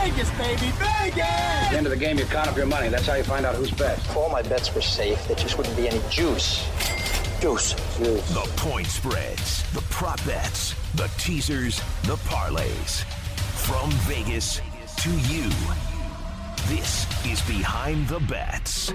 Vegas, baby, Vegas! At the end of the game, you count up your money. That's how you find out who's best. If all my bets were safe, there just wouldn't be any juice. Juice. The point spreads, the prop bets, the teasers, the parlays. From Vegas to you, this is Behind the Bets.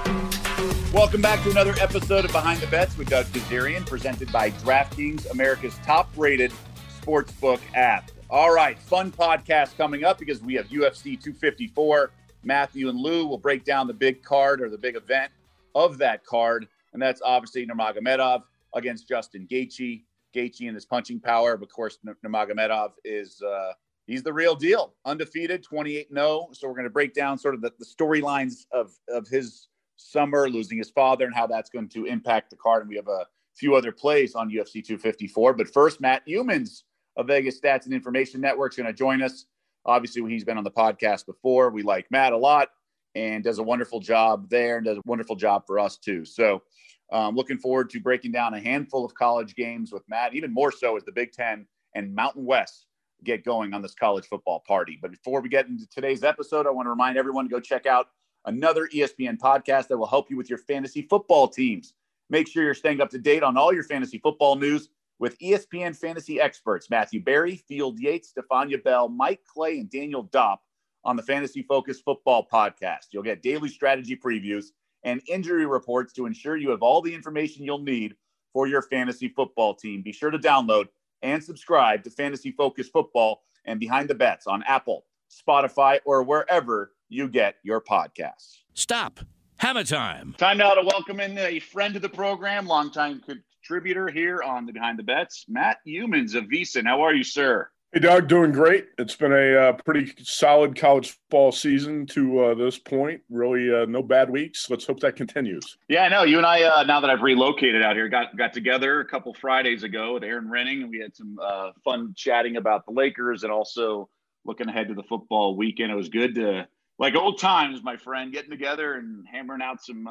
Welcome back to another episode of Behind the Bets with Doug Kazarian, presented by DraftKings, America's top-rated sportsbook app. All right, fun podcast coming up because we have UFC 254. Matthew and Lou will break down the big card or the big event of that card, and that's obviously Nurmagomedov against Justin Gaethje. Gaethje and his punching power, but of course Nurmagomedov is he's the real deal, undefeated, 28-0. So we're going to break down sort of the storylines of his summer, losing his father, and how that's going to impact the card. And we have a few other plays on UFC 254. But first, Matt Youmans of Vegas Stats and Information Network is going to join us. Obviously, he's been on the podcast before. We like Matt a lot and does a wonderful job there and does a wonderful job for us too. So looking forward to breaking down a handful of college games with Matt, even more so as the Big Ten and Mountain West get going on this college football party. But before we get into today's episode, I want to remind everyone to go check out another ESPN podcast that will help you with your fantasy football teams. Make sure you're staying up to date on all your fantasy football news with ESPN fantasy experts Matthew Berry, Field Yates, Stefania Bell, Mike Clay, and Daniel Dopp on the Fantasy Focus Football Podcast. You'll get daily strategy previews and injury reports to ensure you have all the information you'll need for your fantasy football team. Be sure to download and subscribe to Fantasy Focus Football and Behind the Bets on Apple, Spotify, or wherever you get your podcasts. Stop. Hammer time. Time now to welcome in a friend of the program, longtime contributor here on the Behind the Bets, Matt Youmans of VSiN. How are you, sir? Hey, Doug, doing great. It's been a pretty solid college football season to this point. Really, no bad weeks. Let's hope that continues. Yeah, I know. You and I, now that I've relocated out here, got together a couple Fridays ago with Aaron Renning, and we had some fun chatting about the Lakers and also looking ahead to the football weekend. It was good to, like old times, my friend, getting together and hammering out some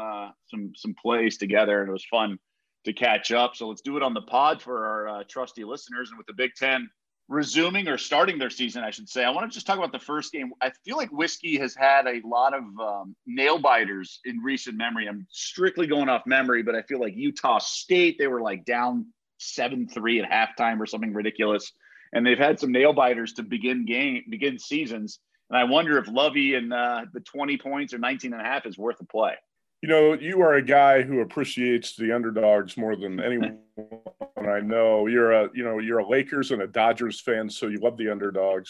plays together, and it was fun to catch up. So let's do it on the pod for our trusty listeners. And with the Big Ten resuming or starting their season, I should say, I want to just talk about the first game. I feel like whiskey has had a lot of nail biters in recent memory. I'm strictly going off memory, but I feel like Utah State, they were like down 7-3 at halftime or something ridiculous. And they've had some nail biters to begin seasons. And I wonder if Lovey and the 20 points or 19.5 is worth a play. You know, you are a guy who appreciates the underdogs more than anyone I know. You're a Lakers and a Dodgers fan, so you love the underdogs.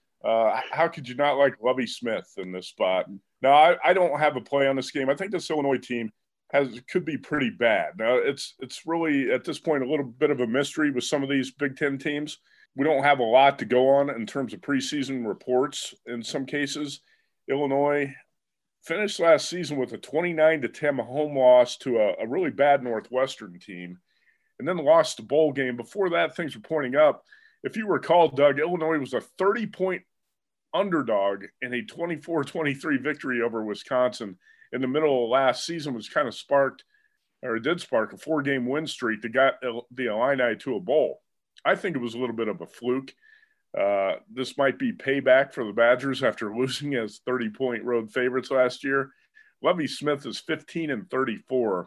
How could you not like Lovie Smith in this spot? Now, I don't have a play on this game. I think this Illinois team could be pretty bad. Now, it's really, at this point, a little bit of a mystery with some of these Big Ten teams. We don't have a lot to go on in terms of preseason reports in some cases. Illinois finished last season with a 29-10 home loss to a really bad Northwestern team, and then lost the bowl game. Before that, things were pointing up. If you recall, Doug, Illinois was a 30-point underdog in a 24-23 victory over Wisconsin in the middle of last season, which kind of did spark a 4-game win streak that got the Illini to a bowl. I think it was a little bit of a fluke. This might be payback for the Badgers after losing as 30-point road favorites last year. Lovie Smith is 15-34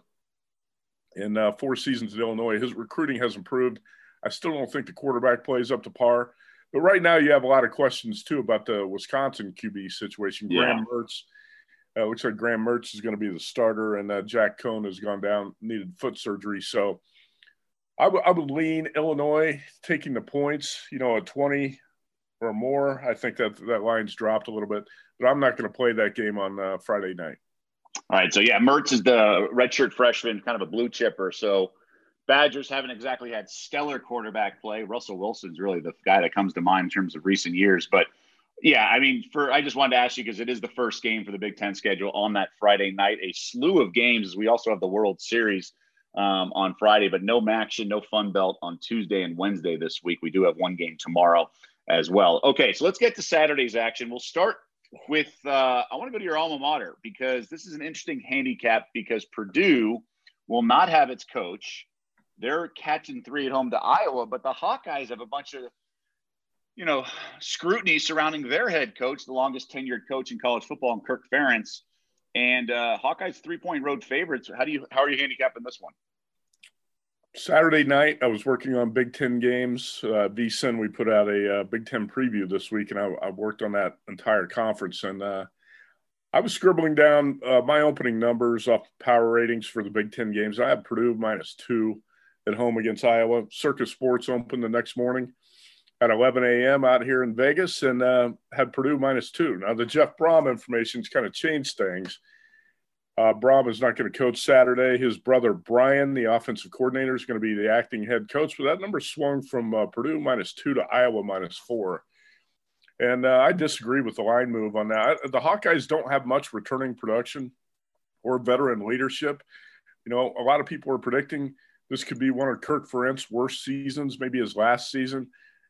in 4 seasons at Illinois. His recruiting has improved. I still don't think the quarterback plays up to par. But right now you have a lot of questions, too, about the Wisconsin QB situation. Yeah. Graham Mertz, looks like Graham Mertz is going to be the starter, and Jack Cohn has gone down, needed foot surgery. So I would lean Illinois taking the points, at 20 or more. I think that line's dropped a little bit, but I'm not going to play that game on Friday night. All right. So, yeah, Mertz is the redshirt freshman, kind of a blue chipper. So Badgers haven't exactly had stellar quarterback play. Russell Wilson's really the guy that comes to mind in terms of recent years. But, yeah, I mean, I just wanted to ask you because it is the first game for the Big Ten schedule on that Friday night. A slew of games as we also have the World Series on Friday, but no action, no Fun Belt on Tuesday and Wednesday this week. We do have one game tomorrow as well. Okay, so let's get to Saturday's action. We'll start with I want to go to your alma mater because this is an interesting handicap because Purdue will not have its coach. They're catching 3 at home to Iowa, but the Hawkeyes have a bunch of scrutiny surrounding their head coach, the longest tenured coach in college football, and Kirk Ferentz. And Hawkeyes 3-point road favorites. How are you handicapping this one? Saturday night, I was working on Big Ten games. VSiN, we put out a Big Ten preview this week, and I worked on that entire conference. And I was scribbling down my opening numbers off power ratings for the Big Ten games. I had Purdue -2 at home against Iowa. Circus Sports opened the next morning at 11 a.m. out here in Vegas, and had Purdue -2. Now, the Jeff Brom information's kind of changed things. Brom is not going to coach Saturday. His brother, Brian, the offensive coordinator, is going to be the acting head coach. But that number swung from Purdue -2 to Iowa -4. And I disagree with the line move on that. The Hawkeyes don't have much returning production or veteran leadership. A lot of people are predicting this could be one of Kirk Ferentz's worst seasons, maybe his last season.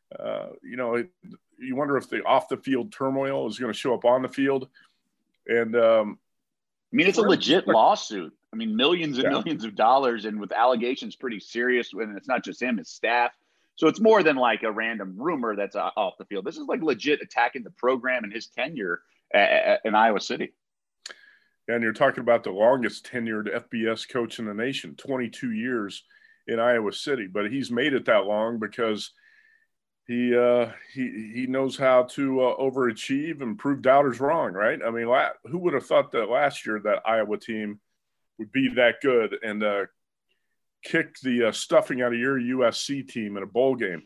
You wonder if the off-the-field turmoil is going to show up on the field. And it's a legit lawsuit. Millions and millions of dollars, and with allegations pretty serious. And it's not just him, it's staff. So it's more than like a random rumor that's off the field. This is like legit attacking the program and his tenure in Iowa City. And you're talking about the longest tenured FBS coach in the nation, 22 years in Iowa City. But he's made it that long because he knows how to overachieve and prove doubters wrong, right? Who would have thought that last year that Iowa team would be that good and kick the stuffing out of your USC team in a bowl game?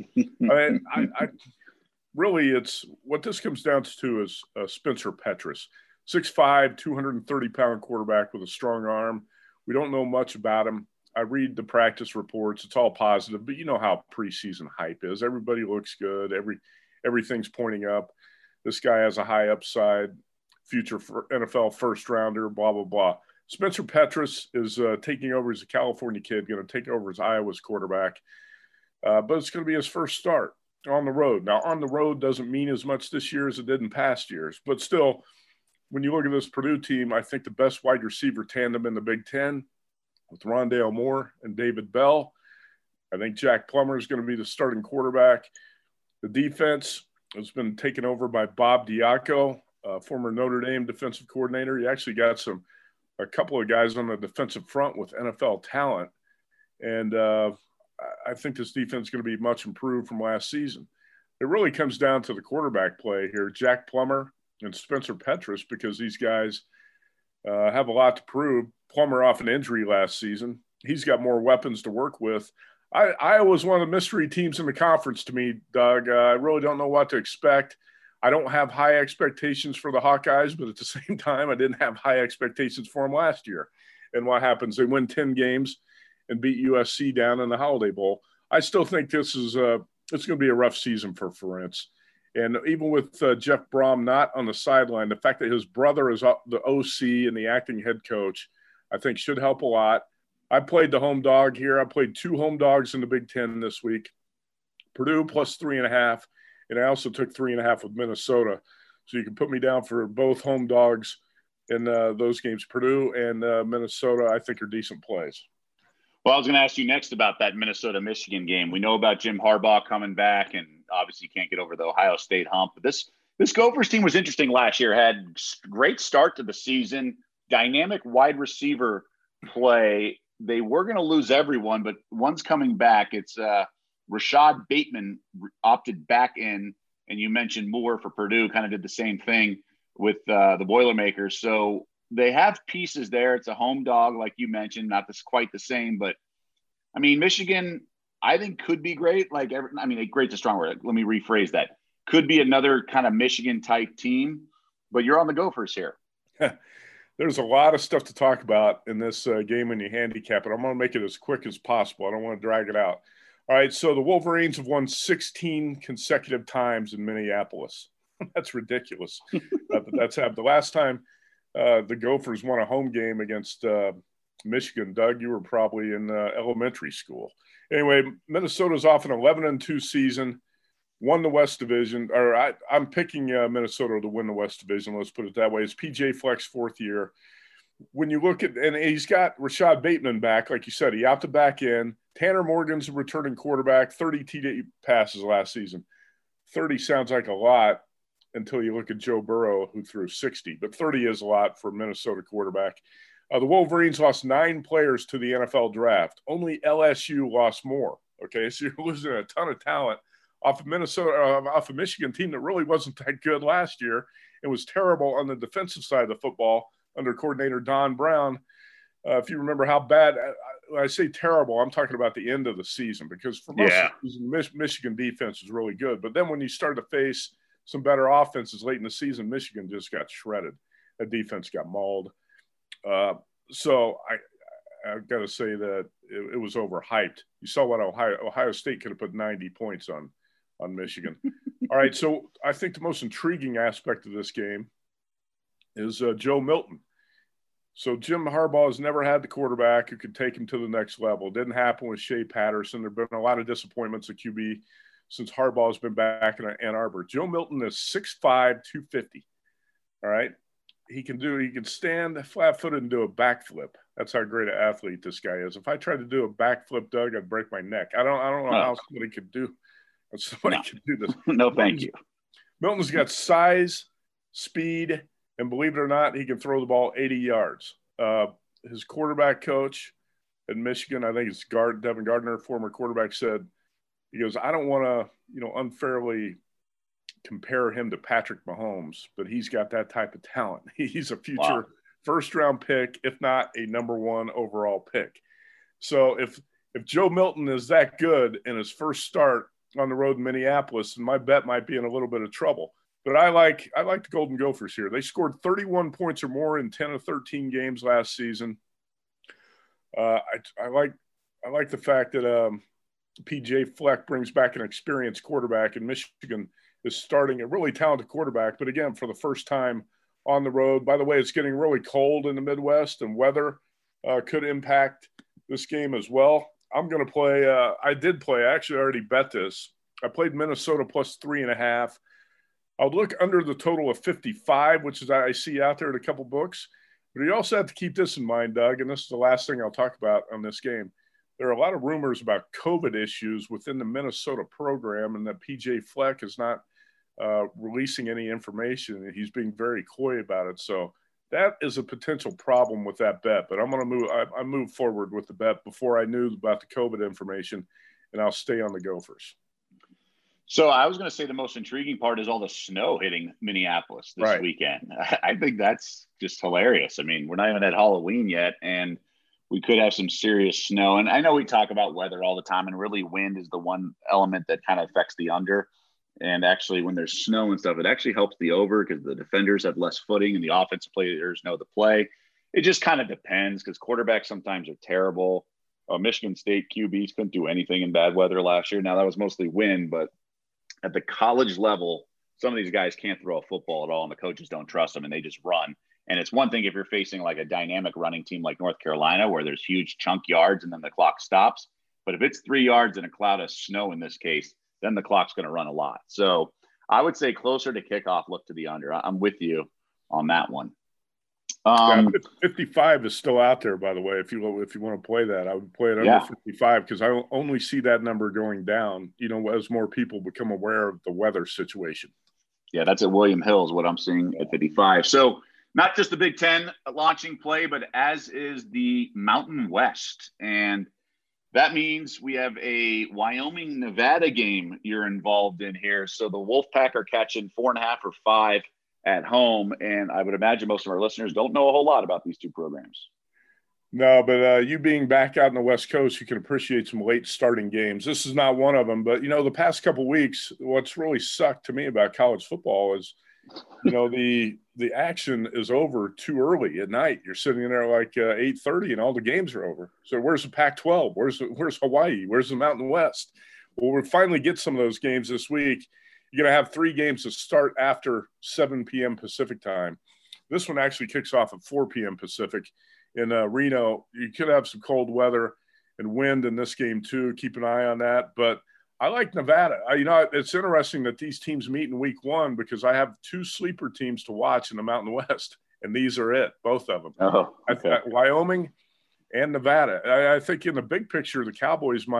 Really, it's what this comes down to is Spencer Petras, 6'5", 230-pound quarterback with a strong arm. We don't know much about him. I read the practice reports. It's all positive, but you know how preseason hype is. Everybody looks good. Everything's pointing up. This guy has a high upside, future for NFL first rounder, blah, blah, blah. Spencer Petras is taking over as a California kid, going to take over as Iowa's quarterback. But it's going to be his first start on the road. Now, on the road doesn't mean as much this year as it did in past years. But still, when you look at this Purdue team, I think the best wide receiver tandem in the Big Ten with Rondale Moore and David Bell. I think Jack Plummer is going to be the starting quarterback. The defense has been taken over by Bob Diaco, former Notre Dame defensive coordinator. He actually got a couple of guys on the defensive front with NFL talent. And I think this defense is going to be much improved from last season. It really comes down to the quarterback play here, Jack Plummer and Spencer Petras, because these guys have a lot to prove. Plummer off an injury last season. He's got more weapons to work with. Iowa's one of the mystery teams in the conference to me, Doug. I really don't know what to expect. I don't have high expectations for the Hawkeyes, but at the same time, I didn't have high expectations for them last year. And what happens? They win 10 games and beat USC down in the Holiday Bowl. I still think this is it's going to be a rough season for Ferentz. And even with Jeff Brom not on the sideline, the fact that his brother is the OC and the acting head coach, I think should help a lot. I played the home dog here. I played 2 home dogs in the Big Ten this week. Purdue plus 3.5, and I also took 3.5 with Minnesota. So you can put me down for both home dogs in those games. Purdue and Minnesota, I think, are decent plays. Well, I was going to ask you next about that Minnesota-Michigan game. We know about Jim Harbaugh coming back, and obviously you can't get over the Ohio State hump. But this Gophers team was interesting last year. Had great start to the season, dynamic wide receiver play. They were going to lose everyone, but one's coming back. It's Rashad Bateman opted back in, and you mentioned Moore for Purdue kind of did the same thing with the Boilermakers. So they have pieces there. It's a home dog, like you mentioned, not quite the same, but I mean, Michigan, I think could be great. Great's a strong word. Let me rephrase that. Could be another kind of Michigan type team, but you're on the Gophers here. There's a lot of stuff to talk about in this game when you handicap it. I'm going to make it as quick as possible. I don't want to drag it out. All right, so the Wolverines have won 16 consecutive times in Minneapolis. That's ridiculous. That's happened. The last time the Gophers won a home game against Michigan, Doug, you were probably in elementary school. Anyway, Minnesota's off an 11-2 season, won the West Division. I'm picking Minnesota to win the West Division. Let's put it that way. It's PJ Fleck's 4th year. When you look at – and he's got Rashad Bateman back. Like you said, he opted back in. Tanner Morgan's a returning quarterback, 30 TD passes last season. 30 sounds like a lot until you look at Joe Burrow, who threw 60. But 30 is a lot for a Minnesota quarterback. The Wolverines lost 9 players to the NFL draft. Only LSU lost more. Okay, so you're losing a ton of talent off of off of Michigan team that really wasn't that good last year. It was terrible on the defensive side of the football under coordinator Don Brown. If you remember how bad when I say terrible, I'm talking about the end of the season, because for most of the season, Michigan defense was really good. But then when you start to face some better offenses late in the season, Michigan just got shredded. The defense got mauled. So I've got to say that it was overhyped. You saw what Ohio State could have put 90 points on Michigan. All right, so I think the most intriguing aspect of this game is Joe Milton. So Jim Harbaugh has never had the quarterback who could take him to the next level. It didn't happen with Shea Patterson. There have been a lot of disappointments at QB since Harbaugh's been back in Ann Arbor. Joe Milton is 6'5", 250. All right. He can stand flat-footed and do a backflip. That's how great an athlete this guy is. If I tried to do a backflip, Doug, I'd break my neck. I don't know how somebody could do this. No, thank you. Milton's got size, speed, and believe it or not, he can throw the ball 80 yards. His quarterback coach at Michigan, I think it's Devin Gardner, former quarterback, said, he goes, I don't want to, unfairly compare him to Patrick Mahomes, but he's got that type of talent. He's a future first-round pick, if not a number 1 overall pick. So if Joe Milton is that good in his first start on the road in Minneapolis, then my bet might be in a little bit of trouble. But I like the Golden Gophers here. They scored 31 points or more in 10 of 13 games last season. I like the fact that PJ Fleck brings back an experienced quarterback, and Michigan is starting a really talented quarterback. But again, for the first time on the road. By the way, it's getting really cold in the Midwest, and weather could impact this game as well. I'm going to play. I actually already bet this. I played Minnesota plus 3.5. I'll look under the total of 55, which is I see out there at a couple books. But you also have to keep this in mind, Doug, and this is the last thing I'll talk about on this game. There are a lot of rumors about COVID issues within the Minnesota program, and that PJ Fleck is not releasing any information. He's being very coy about it. So that is a potential problem with that bet. But I'm going to move. I moved forward with the bet before I knew about the COVID information, and I'll stay on the Gophers. So I was going to say the most intriguing part is all the snow hitting Minneapolis this weekend. I think that's just hilarious. I mean, we're not even at Halloween yet, and we could have some serious snow. And I know we talk about weather all the time, and really wind is the one element that kind of affects the under. And actually, when there's snow and stuff, it actually helps the over because the defenders have less footing and the offensive players know the play. It just kind of depends because quarterbacks sometimes are terrible. Michigan State QBs couldn't do anything in bad weather last year. Now, that was mostly wind, but at the college level, some of these guys can't throw a football at all, and the coaches don't trust them, and they just run. And it's one thing if you're facing like a dynamic running team like North Carolina where there's huge chunk yards and then the clock stops. But if it's 3 yards and a cloud of snow in this case, then the clock's going to run a lot. So I would say closer to kickoff, look to the under. I'm with you on that one. 55 is still out there, by the way. If you want to play that, I would play it under 55 because I only see that number going down, as more people become aware of the weather situation. Yeah, that's at William Hill is what I'm seeing at 55. So not just the Big Ten launching play, but as is the Mountain West. And that means we have a Wyoming-Nevada game you're involved in here. So the Wolfpack are catching 4.5 or 5 at home. And I would imagine most of our listeners don't know a whole lot about these two programs. No, but you being back out on the West Coast, you can appreciate some late starting games. This is not one of them. But, the past couple of weeks, what's really sucked to me about college football is, the action is over too early at night. You're sitting in there like 8:30 and all the games are over. So where's the Pac-12? Where's Hawaii? Where's the Mountain West? Well, we'll finally get some of those games this week. You're going to have 3 games that start after 7 p.m. Pacific time. This one actually kicks off at 4 p.m. Pacific in Reno. You could have some cold weather and wind in this game too. Keep an eye on that. But I like Nevada. It's interesting that these teams meet in week 1 because I have 2 sleeper teams to watch in the Mountain West, and these are it, both of them. Oh, okay. Wyoming and Nevada. I think in the big picture, the Cowboys might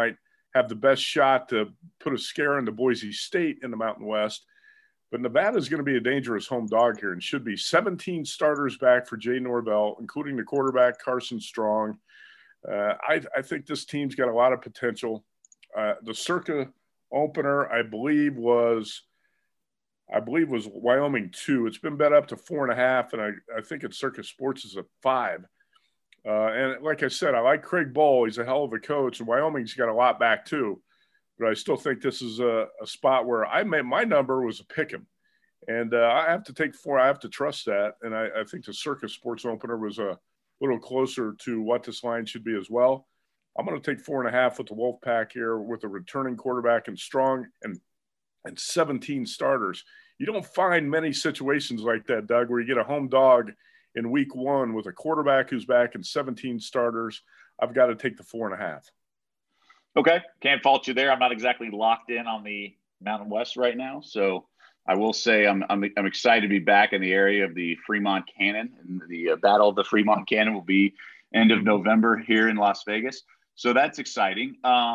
have the best shot to put a scare into Boise State in the Mountain West. But Nevada is going to be a dangerous home dog here and should be. 17 starters back for Jay Norvell, including the quarterback, Carson Strong. I think this team's got a lot of potential. The Circa opener, I believe was Wyoming 2. It's been bet up to 4.5, and I think at Circa Sports is a 5. And like I said, I like Craig Bohl. He's a hell of a coach, and Wyoming's got a lot back too. But I still think this is a spot where my number was a pick 'em. And I have to take 4. I have to trust that. And I think the Circa Sports opener was a little closer to what this line should be as well. I'm going to take 4.5 with the Wolfpack here with a returning quarterback and Strong and 17 starters. You don't find many situations like that, Doug, where you get a home dog in week 1 with a quarterback who's back and 17 starters. I've got to take the 4.5. Okay. Can't fault you there. I'm not exactly locked in on the Mountain West right now. So I will say I'm excited to be back in the area of the Fremont Cannon, and the Battle of the Fremont Cannon will be end of November here in Las Vegas. So that's exciting.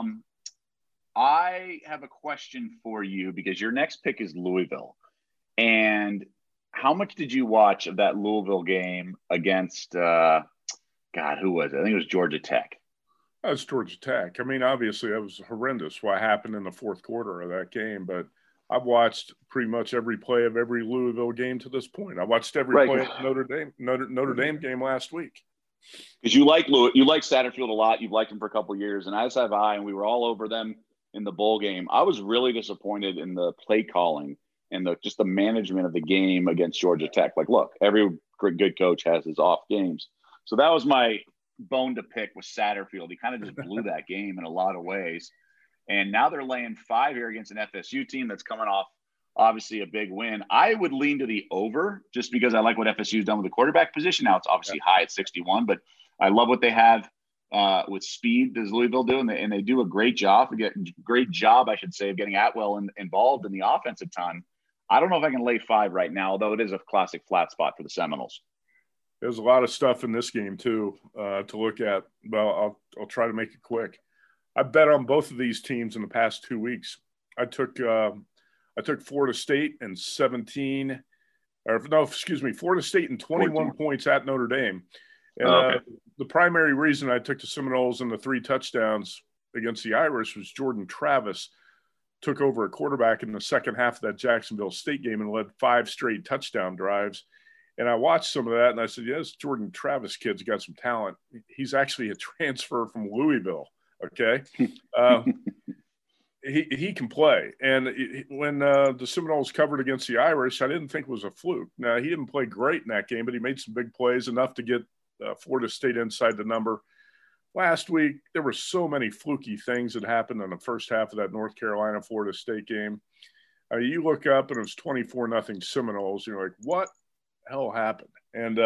I have a question for you because your next pick is Louisville. And how much did you watch of that Louisville game against, who was it? I think it was Georgia Tech. That's Georgia Tech. I mean, obviously, that was horrendous what happened in the fourth quarter of that game. But I've watched pretty much every play of every Louisville game to this point. I watched every play of Notre Dame game last week. Because you like Satterfield a lot. You've liked him for a couple of years, and as have I. And we were all over them in the bowl game. I was really disappointed in the play calling and just the management of the game against Georgia Tech. Like, look, every good coach has his off games. So that was my bone to pick with Satterfield. He kind of just blew that game in a lot of ways. And now they're laying 5 here against an FSU team that's coming off obviously a big win. I would lean to the over just because I like what FSU's done with the quarterback position. Now it's obviously high at 61, but I love what they have with speed. Does Louisville do? And they do a great job. Of getting Atwell involved in the offensive time. I don't know if I can lay 5 right now, although it is a classic flat spot for the Seminoles. There's a lot of stuff in this game too to look at. Well, I'll try to make it quick. I bet on both of these teams in the past 2 weeks. I took Florida State and 21 points at Notre Dame. And the primary reason I took the Seminoles and the 3 touchdowns against the Irish was Jordan Travis took over a quarterback in the second half of that Jacksonville State game and led 5 straight touchdown drives. And I watched some of that, and I said, yes, Jordan Travis kid's got some talent. He's actually a transfer from Louisville, okay? He can play. And when the Seminoles covered against the Irish, I didn't think it was a fluke. Now, he didn't play great in that game, but he made some big plays, enough to get Florida State inside the number. Last week, there were so many fluky things that happened in the first half of that North Carolina-Florida State game. You look up, and it was 24-0 Seminoles. You're like, what hell happened? And,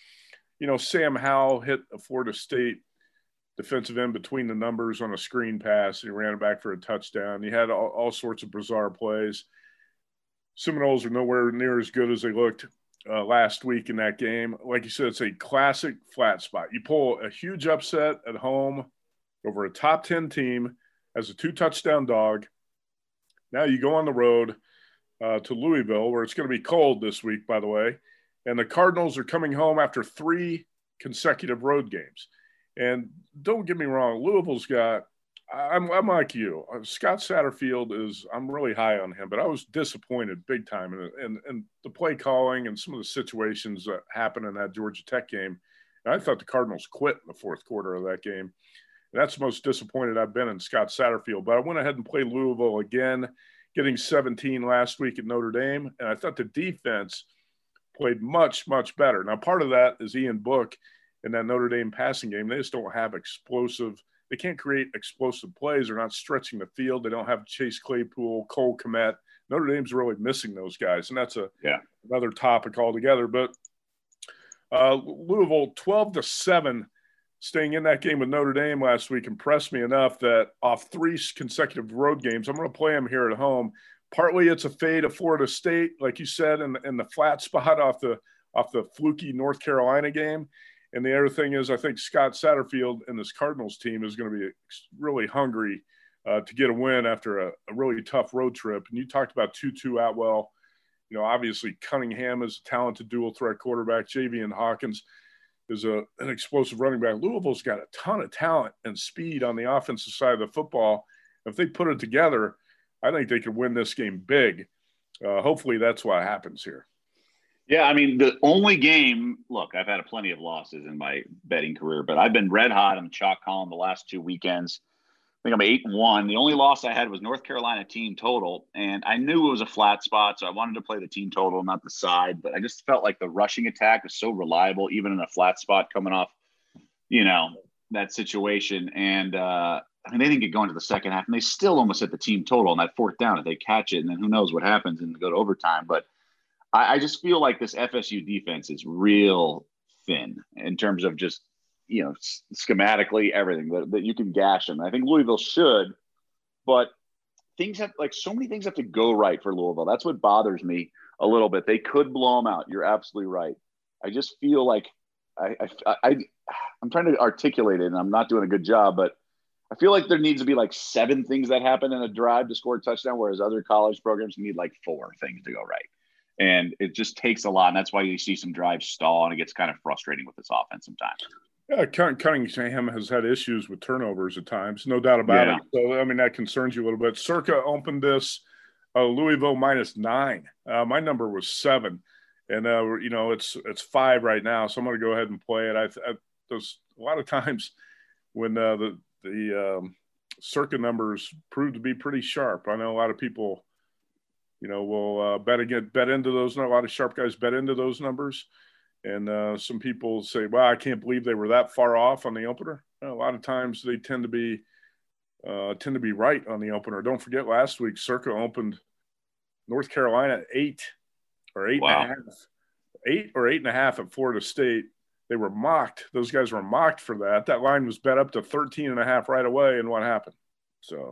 Sam Howell hit a Florida State defensive end between the numbers on a screen pass. He ran it back for a touchdown. He had all sorts of bizarre plays. Seminoles are nowhere near as good as they looked last week in that game. Like you said, it's a classic flat spot. You pull a huge upset at home over a top 10 team as a 2-touchdown dog. Now you go on the road to Louisville, where it's going to be cold this week, by the way. And the Cardinals are coming home after 3 consecutive road games. And don't get me wrong, Louisville's got – I'm like you. Scott Satterfield I'm really high on him, but I was disappointed big time in the play calling and some of the situations that happened in that Georgia Tech game. And I thought the Cardinals quit in the fourth quarter of that game. And that's the most disappointed I've been in Scott Satterfield. But I went ahead and played Louisville again, getting 17 last week at Notre Dame. And I thought the defense played much, much better. Now, part of that is Ian Book in that Notre Dame passing game. They just don't have they can't create explosive plays. They're not stretching the field. They don't have Chase Claypool, Cole Kmet. Notre Dame's really missing those guys. And that's another topic altogether. But Louisville 12-7 staying in that game with Notre Dame last week impressed me enough that off 3 consecutive road games, I'm going to play them here at home. Partly it's a fade of Florida State, like you said, in the flat spot off the fluky North Carolina game. And the other thing is I think Scott Satterfield and this Cardinals team is going to be really hungry to get a win after a really tough road trip. And you talked about Tutu Atwell. You know, obviously Cunningham is a talented dual threat quarterback. Javian Hawkins is an explosive running back. Louisville's got a ton of talent and speed on the offensive side of the football. If they put it together, I think they could win this game big. Hopefully that's what happens here. Yeah, I mean, the only game – look, I've had plenty of losses in my betting career, but I've been red hot on the chalk column the last 2 weekends. I think I'm 8-1. The only loss I had was North Carolina team total, and I knew it was a flat spot, so I wanted to play the team total, not the side. But I just felt like the rushing attack was so reliable, even in a flat spot coming off, you know, that situation. And I mean, they didn't get going to the second half, and they still almost hit the team total on that fourth down if they catch it, and then who knows what happens and go to overtime. But I just feel like this FSU defense is real thin in terms of just, you know, schematically everything that you can gash them. I think Louisville should, but things have so many things have to go right for Louisville. That's what bothers me a little bit. They could blow them out. You're absolutely right. I just feel like I'm trying to articulate it, and I'm not doing a good job, but I feel like there needs to be 7 things that happen in a drive to score a touchdown, whereas other college programs need 4 things to go right. And it just takes a lot. And that's why you see some drives stall, and it gets kind of frustrating with this offense sometimes. Yeah, Cunningham has had issues with turnovers at times, no doubt about it. So, I mean, that concerns you a little bit. Circa opened this Louisville -9. My number was 7. And, you know, it's 5 right now. So I'm going to go ahead and play it. There's a lot of times when the Circa numbers prove to be pretty sharp. I know a lot of people – you know, we'll bet into those. A lot of sharp guys bet into those numbers. And some people say, well, I can't believe they were that far off on the opener. A lot of times they tend to be right on the opener. Don't forget last week, Circa opened North Carolina 8 or 8.5. Wow. 8 or 8.5 at Florida State. They were mocked. Those guys were mocked for that. That line was bet up to 13.5 right away. And what happened? So,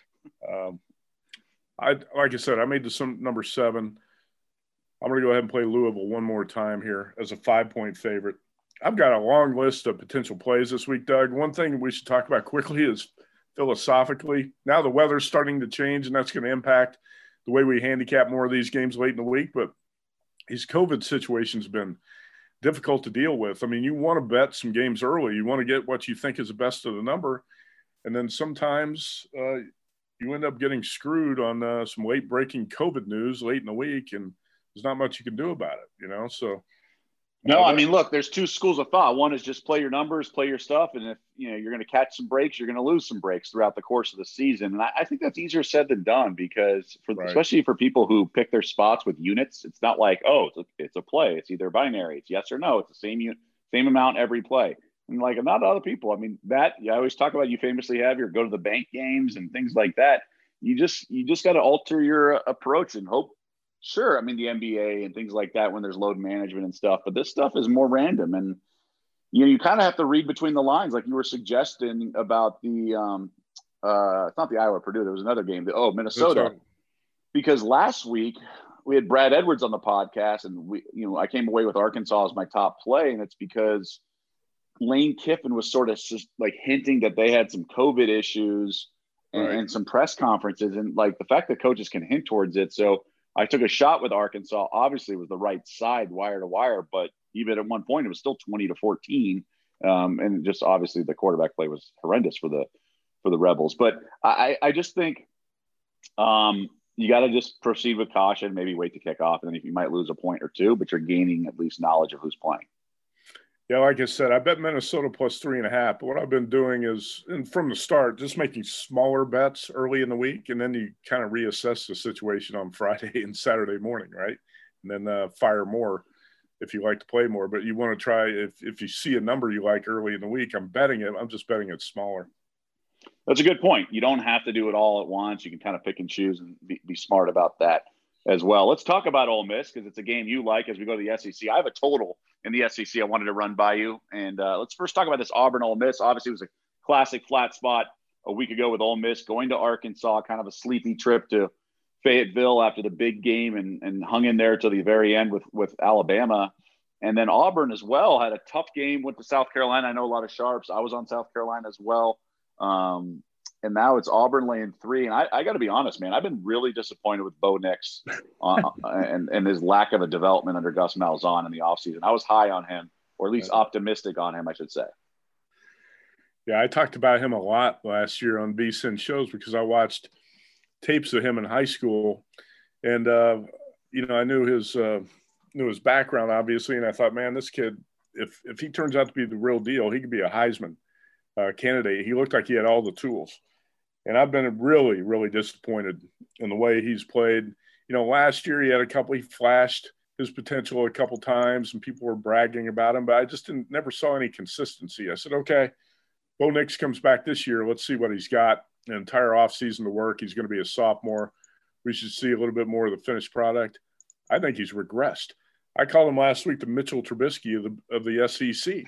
like I said, I made this number 7. I'm going to go ahead and play Louisville one more time here as a 5-point favorite. I've got a long list of potential plays this week, Doug. One thing we should talk about quickly is philosophically. Now the weather's starting to change, and that's going to impact the way we handicap more of these games late in the week. But these COVID situations have been difficult to deal with. I mean, you want to bet some games early. You want to get what you think is the best of the number. And then sometimes you end up getting screwed on some late-breaking COVID news late in the week, and there's not much you can do about it, you know? So, no, I mean, look, there's 2 schools of thought. One is just play your numbers, play your stuff, and if you know you're going to catch some breaks, you're going to lose some breaks throughout the course of the season. And I think that's easier said than done because, especially for people who pick their spots with units, it's not like, oh, it's a play. It's either binary. It's yes or no. It's the same amount every play. And not other people. I mean, I always talk about, you famously have your go to the bank games and things like that. You just got to alter your approach and hope. Sure, I mean, the NBA and things like that when there's load management and stuff, but this stuff is more random. And, you kind of have to read between the lines, like you were suggesting about the it's not the Iowa-Purdue. There was another game. Minnesota. Because last week we had Brad Edwards on the podcast, and I came away with Arkansas as my top play, and it's because Lane Kiffin was sort of just hinting that they had some COVID issues and some press conferences, and the fact that coaches can hint towards it. So I took a shot with Arkansas. Obviously, it was the right side, wire to wire, but even at one point, it was still 20-14, and just obviously the quarterback play was horrendous for the Rebels. But I just think you got to just proceed with caution, maybe wait to kick off, and then if you might lose a point or 2, but you're gaining at least knowledge of who's playing. Yeah, like I said, I bet Minnesota plus 3.5. But what I've been doing is, and from the start, just making smaller bets early in the week, and then you kind of reassess the situation on Friday and Saturday morning, right? And then fire more if you like to play more. But you want to try, if you see a number you like early in the week, I'm just betting it smaller. That's a good point. You don't have to do it all at once. You can kind of pick and choose and be smart about that as well. Let's talk about Ole Miss because it's a game you like as we go to the SEC. I have a total in the SEC I wanted to run by you. And let's first talk about this Auburn-Ole Miss. Obviously, it was a classic flat spot a week ago with Ole Miss going to Arkansas, kind of a sleepy trip to Fayetteville after the big game and hung in there till the very end with Alabama. And then Auburn as well had a tough game, went to South Carolina. I know a lot of sharps. I was on South Carolina as well. and now it's Auburn laying 3. And I got to be honest, man, I've been really disappointed with Bo Nix and his lack of a development under Gus Malzahn in the offseason. I was high on him, or at least optimistic on him, I should say. Yeah, I talked about him a lot last year on VSiN shows because I watched tapes of him in high school. And, I knew his background, obviously, and I thought, man, this kid, if he turns out to be the real deal, he could be a Heisman candidate. He looked like he had all the tools. And I've been really, really disappointed in the way he's played. Last year he flashed his potential a couple times and people were bragging about him, but I just never saw any consistency. I said, okay, Bo Nix comes back this year. Let's see what he's got. An entire offseason to work. He's going to be a sophomore. We should see a little bit more of the finished product. I think he's regressed. I called him last week the Mitchell Trubisky of the SEC.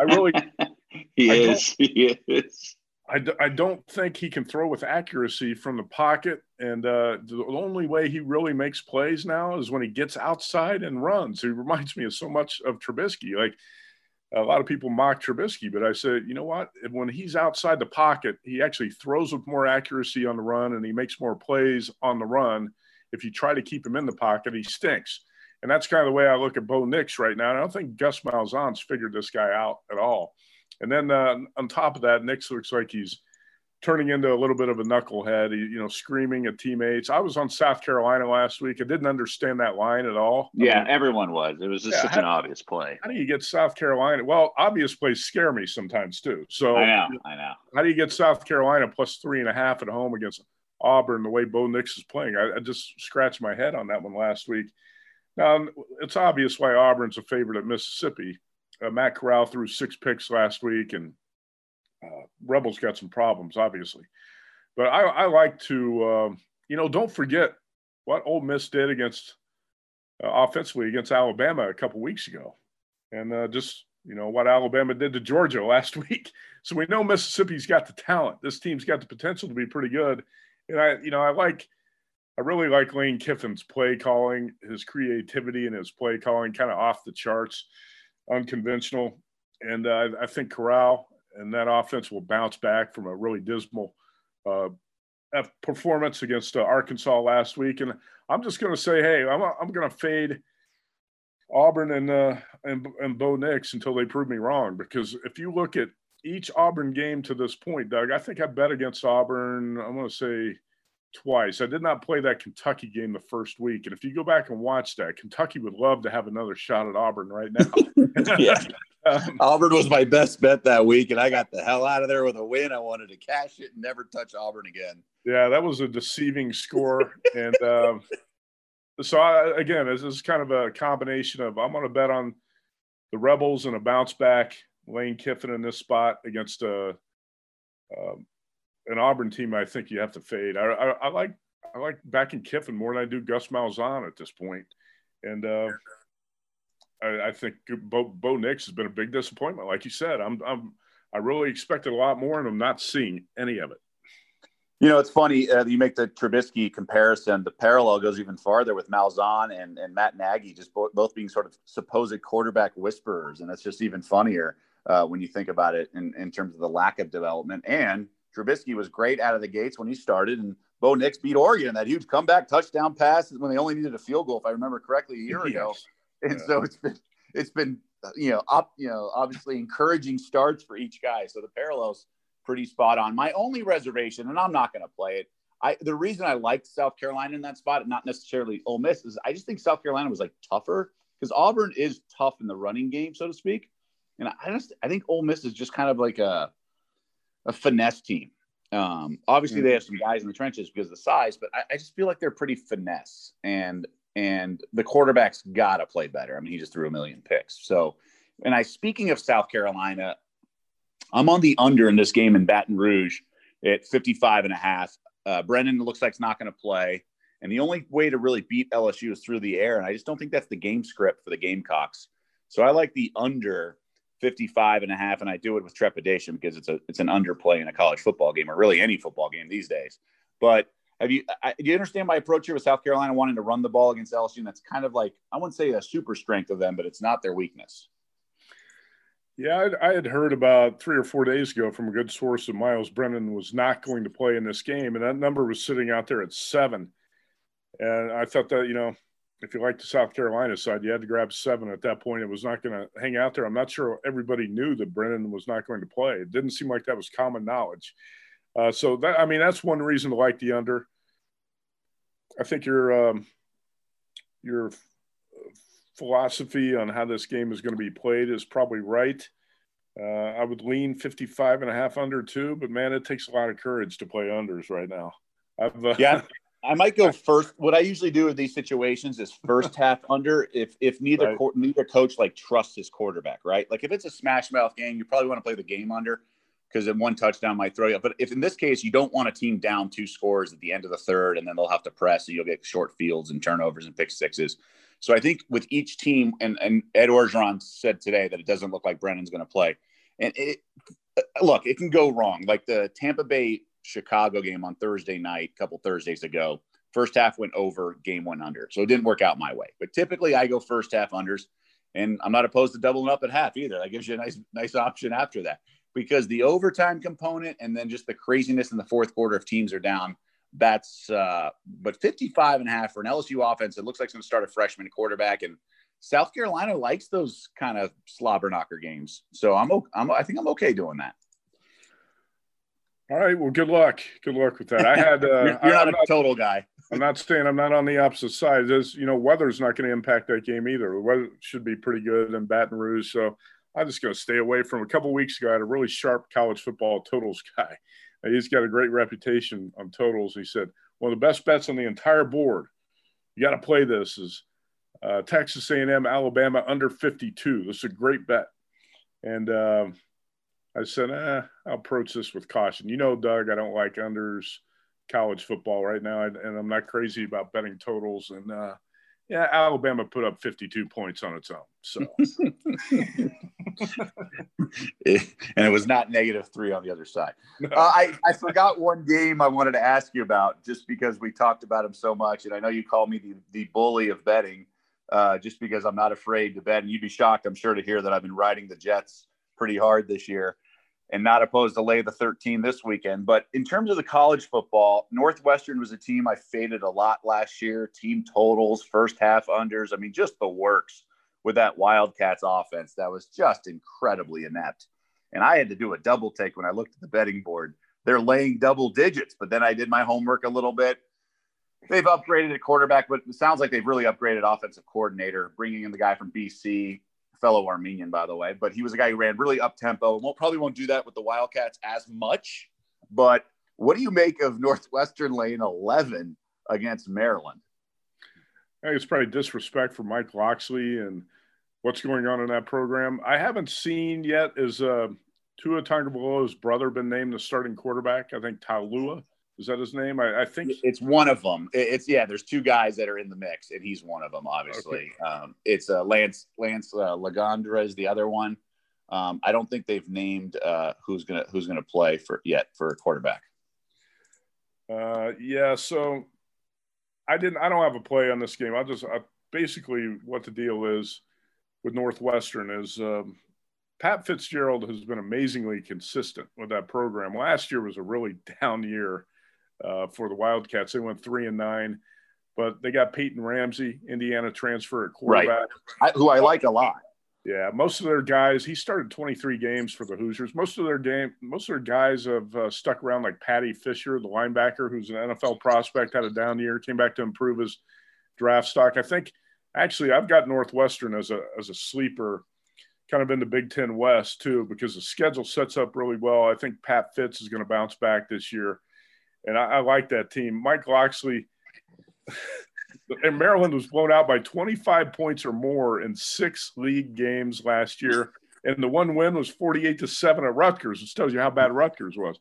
He is. I don't think he can throw with accuracy from the pocket. And the only way he really makes plays now is when he gets outside and runs. He reminds me of so much of Trubisky. Like a lot of people mock Trubisky, but I said, you know what? When he's outside the pocket, he actually throws with more accuracy on the run and he makes more plays on the run. If you try to keep him in the pocket, he stinks. And that's kind of the way I look at Bo Nix right now. And I don't think Gus Malzahn's figured this guy out at all. And then on top of that, Nix looks like he's turning into a little bit of a knucklehead, screaming at teammates. I was on South Carolina last week. I didn't understand that line at all. Yeah, everyone was. It was just such an obvious play. How do you get South Carolina? Well, obvious plays scare me sometimes too. So I know. How do you get South Carolina plus 3.5 at home against Auburn the way Bo Nix is playing? I just scratched my head on that one last week. Now, it's obvious why Auburn's a favorite at Mississippi. Matt Corral threw 6 picks last week, and Rebels got some problems, obviously. But I like to, don't forget what Ole Miss did offensively against Alabama a couple weeks ago. And what Alabama did to Georgia last week. So we know Mississippi's got the talent. This team's got the potential to be pretty good. And I really like Lane Kiffin's play calling, his creativity and his play calling, kind of off the charts, unconventional. And I think Corral and that offense will bounce back from a really dismal performance against Arkansas last week. And I'm just going to say, hey, I'm going to fade Auburn and Bo Nix until they prove me wrong. Because if you look at each Auburn game to this point, Doug, I think I bet against Auburn, I'm going to say twice. I did not play that Kentucky game the first week. And if you go back and watch that, Kentucky would love to have another shot at Auburn right now. Yeah. Auburn was my best bet that week, and I got the hell out of there with a win. I wanted to cash it and never touch Auburn again. Yeah, that was a deceiving score. And so, this is kind of a combination of I'm going to bet on the Rebels and a bounce back, Lane Kiffin in this spot against an Auburn team. I think you have to fade. I like backing Kiffin more than I do Gus Malzahn at this point. And I think Bo Nix has been a big disappointment. Like you said, I really expected a lot more, and I'm not seeing any of it. It's funny you make the Trubisky comparison. The parallel goes even farther with Malzahn and Matt Nagy, just both being sort of supposed quarterback whisperers, and that's just even funnier when you think about it in terms of the lack of development. And Trubisky was great out of the gates when he started, and Bo Nix beat Oregon in that huge comeback touchdown pass when they only needed a field goal, if I remember correctly, a year ago. And so it's been obviously encouraging starts for each guy. So the parallel's pretty spot on. My only reservation, and I'm not going to play it, the reason I liked South Carolina in that spot, not necessarily Ole Miss, is I just think South Carolina was tougher because Auburn is tough in the running game, so to speak. And I think Ole Miss is just kind of like a finesse team. Obviously they have some guys in the trenches because of the size, but I just feel like they're pretty finesse, and the quarterback's got to play better. I mean, he just threw 1 million picks. So, speaking of South Carolina, I'm on the under in this game in Baton Rouge at 55.5. Brennan looks like he's not going to play. And the only way to really beat LSU is through the air. And I just don't think that's the game script for the Gamecocks. So I like the under 55.5, and I do it with trepidation because it's an underplay in a college football game, or really any football game these days. But do you understand my approach here with South Carolina wanting to run the ball against LSU? And that's kind of like, I wouldn't say a super strength of them, but it's not their weakness. Yeah, I had heard about 3 or 4 days ago from a good source that Miles Brennan was not going to play in this game, and that number was sitting out there at 7. And I thought that, if you like the South Carolina side, you had to grab 7 at that point. It was not going to hang out there. I'm not sure everybody knew that Brennan was not going to play. It didn't seem like that was common knowledge. So that's one reason to like the under. I think your philosophy on how this game is going to be played is probably right. I would lean 55.5 under too, but man, it takes a lot of courage to play unders right now. I might go first. What I usually do in these situations is first half under if neither coach trusts his quarterback, right? Like if it's a smash mouth game, you probably want to play the game under because then one touchdown might throw you up. But if in this case, you don't want a team down 2 scores at the end of the third, and then they'll have to press, and you'll get short fields and turnovers and pick sixes. So I think with each team, and Ed Orgeron said today that it doesn't look like Brennan's going to play. And it can go wrong. Like the Tampa Bay Chicago game on Thursday night, a couple Thursdays ago, first half went over, game went under. So it didn't work out my way. But typically I go first half unders, and I'm not opposed to doubling up at half either. That gives you a nice option after that, because the overtime component and then just the craziness in the fourth quarter if teams are down, but 55.5 for an LSU offense, it looks like it's going to start a freshman quarterback, and South Carolina likes those kind of slobber knocker games. So I think I'm okay doing that. All right. Well, good luck. Good luck with that. I had you're not a total guy. I'm not saying I'm not on the opposite side. There's, weather's not going to impact that game either. The weather should be pretty good in Baton Rouge. So I'm just going to stay away from. A couple of weeks ago, I had a really sharp college football totals guy. He's got a great reputation on totals. He said, one of the best bets on the entire board, you got to play this, is Texas A&M, Alabama under 52. This is a great bet. And I said, I'll approach this with caution. Doug, I don't like unders college football right now, and I'm not crazy about betting totals. And, Alabama put up 52 points on its own. So, and it was not -3 on the other side. No. I forgot one game I wanted to ask you about, just because we talked about him so much, and I know you call me the bully of betting, just because I'm not afraid to bet. And you'd be shocked, I'm sure, to hear that I've been riding the Jets pretty hard this year, and not opposed to lay the 13 this weekend. But in terms of the college football, Northwestern was a team I faded a lot last year. Team totals, first half unders. I mean, just the works with that Wildcats offense that was just incredibly inept. And I had to do a double take when I looked at the betting board. They're laying double digits, but then I did my homework a little bit. They've upgraded at quarterback, but it sounds like they've really upgraded offensive coordinator, bringing in the guy from BC, fellow Armenian, by the way, but he was a guy who ran really up-tempo. Probably won't do that with the Wildcats as much. But what do you make of Northwestern laying 11 against Maryland? I think it's probably disrespect for Mike Locksley and what's going on in that program. I haven't seen yet, is Tua Tagovailoa's brother been named the starting quarterback? I think Taulua. Is that his name? I think it's one of them. There's 2 guys that are in the mix, and he's one of them, obviously. Okay. It's Lance Lagandra is the other one. I don't think they've named who's gonna play for quarterback. So I don't have a play on this game. Basically what the deal is with Northwestern is Pat Fitzgerald has been amazingly consistent with that program. Last year was a really down year for the Wildcats. They went 3-9, but they got Peyton Ramsey, Indiana transfer at quarterback, right? Who I like a lot. Yeah, most of their guys. He started 23 games for the Hoosiers. Most of their guys have stuck around, like Patty Fisher, the linebacker, who's an NFL prospect, had a down year, came back to improve his draft stock. I think actually I've got Northwestern as a sleeper, kind of in the Big Ten West too, because the schedule sets up really well. I think Pat Fitz is going to bounce back this year. And I like that team. Mike Locksley and Maryland was blown out by 25 points or more in 6 league games last year. And the one win was 48-7 at Rutgers, which tells you how bad Rutgers was.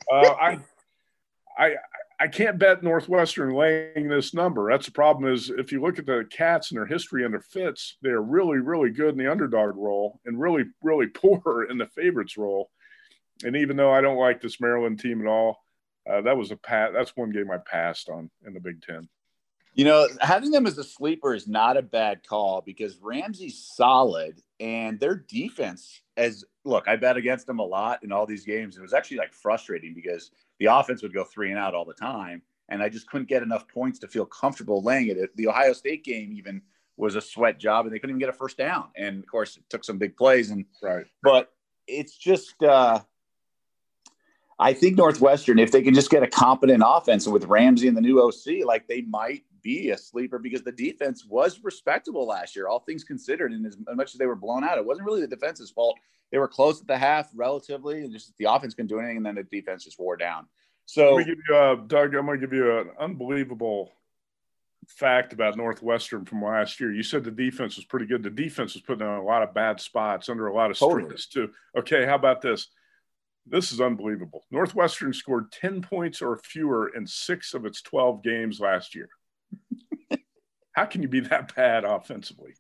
I can't bet Northwestern laying this number. That's the problem, is if you look at the Cats and their history under Fitz, they're really, really good in the underdog role and really, really poor in the favorites role. And even though I don't like this Maryland team at all, that's one game I passed on in the Big Ten. Having them as a sleeper is not a bad call because Ramsey's solid and their defense I bet against them a lot in all these games. It was actually like frustrating because the offense would go 3 and out all the time. And I just couldn't get enough points to feel comfortable laying it. The Ohio State game even was a sweat job and they couldn't even get a first down. And of course it took some big plays but it's just, I think Northwestern, if they can just get a competent offense with Ramsey and the new OC, like they might be a sleeper because the defense was respectable last year, all things considered. And as much as they were blown out, it wasn't really the defense's fault. They were close at the half relatively, and just the offense couldn't do anything, and then the defense just wore down. So, let me give you, Doug, I'm going to give you an unbelievable fact about Northwestern from last year. You said the defense was pretty good. The defense was putting in a lot of bad spots under a lot of stress too. Okay, how about this? This is unbelievable. Northwestern scored 10 points or fewer in 6 of its 12 games last year. How can you be that bad offensively?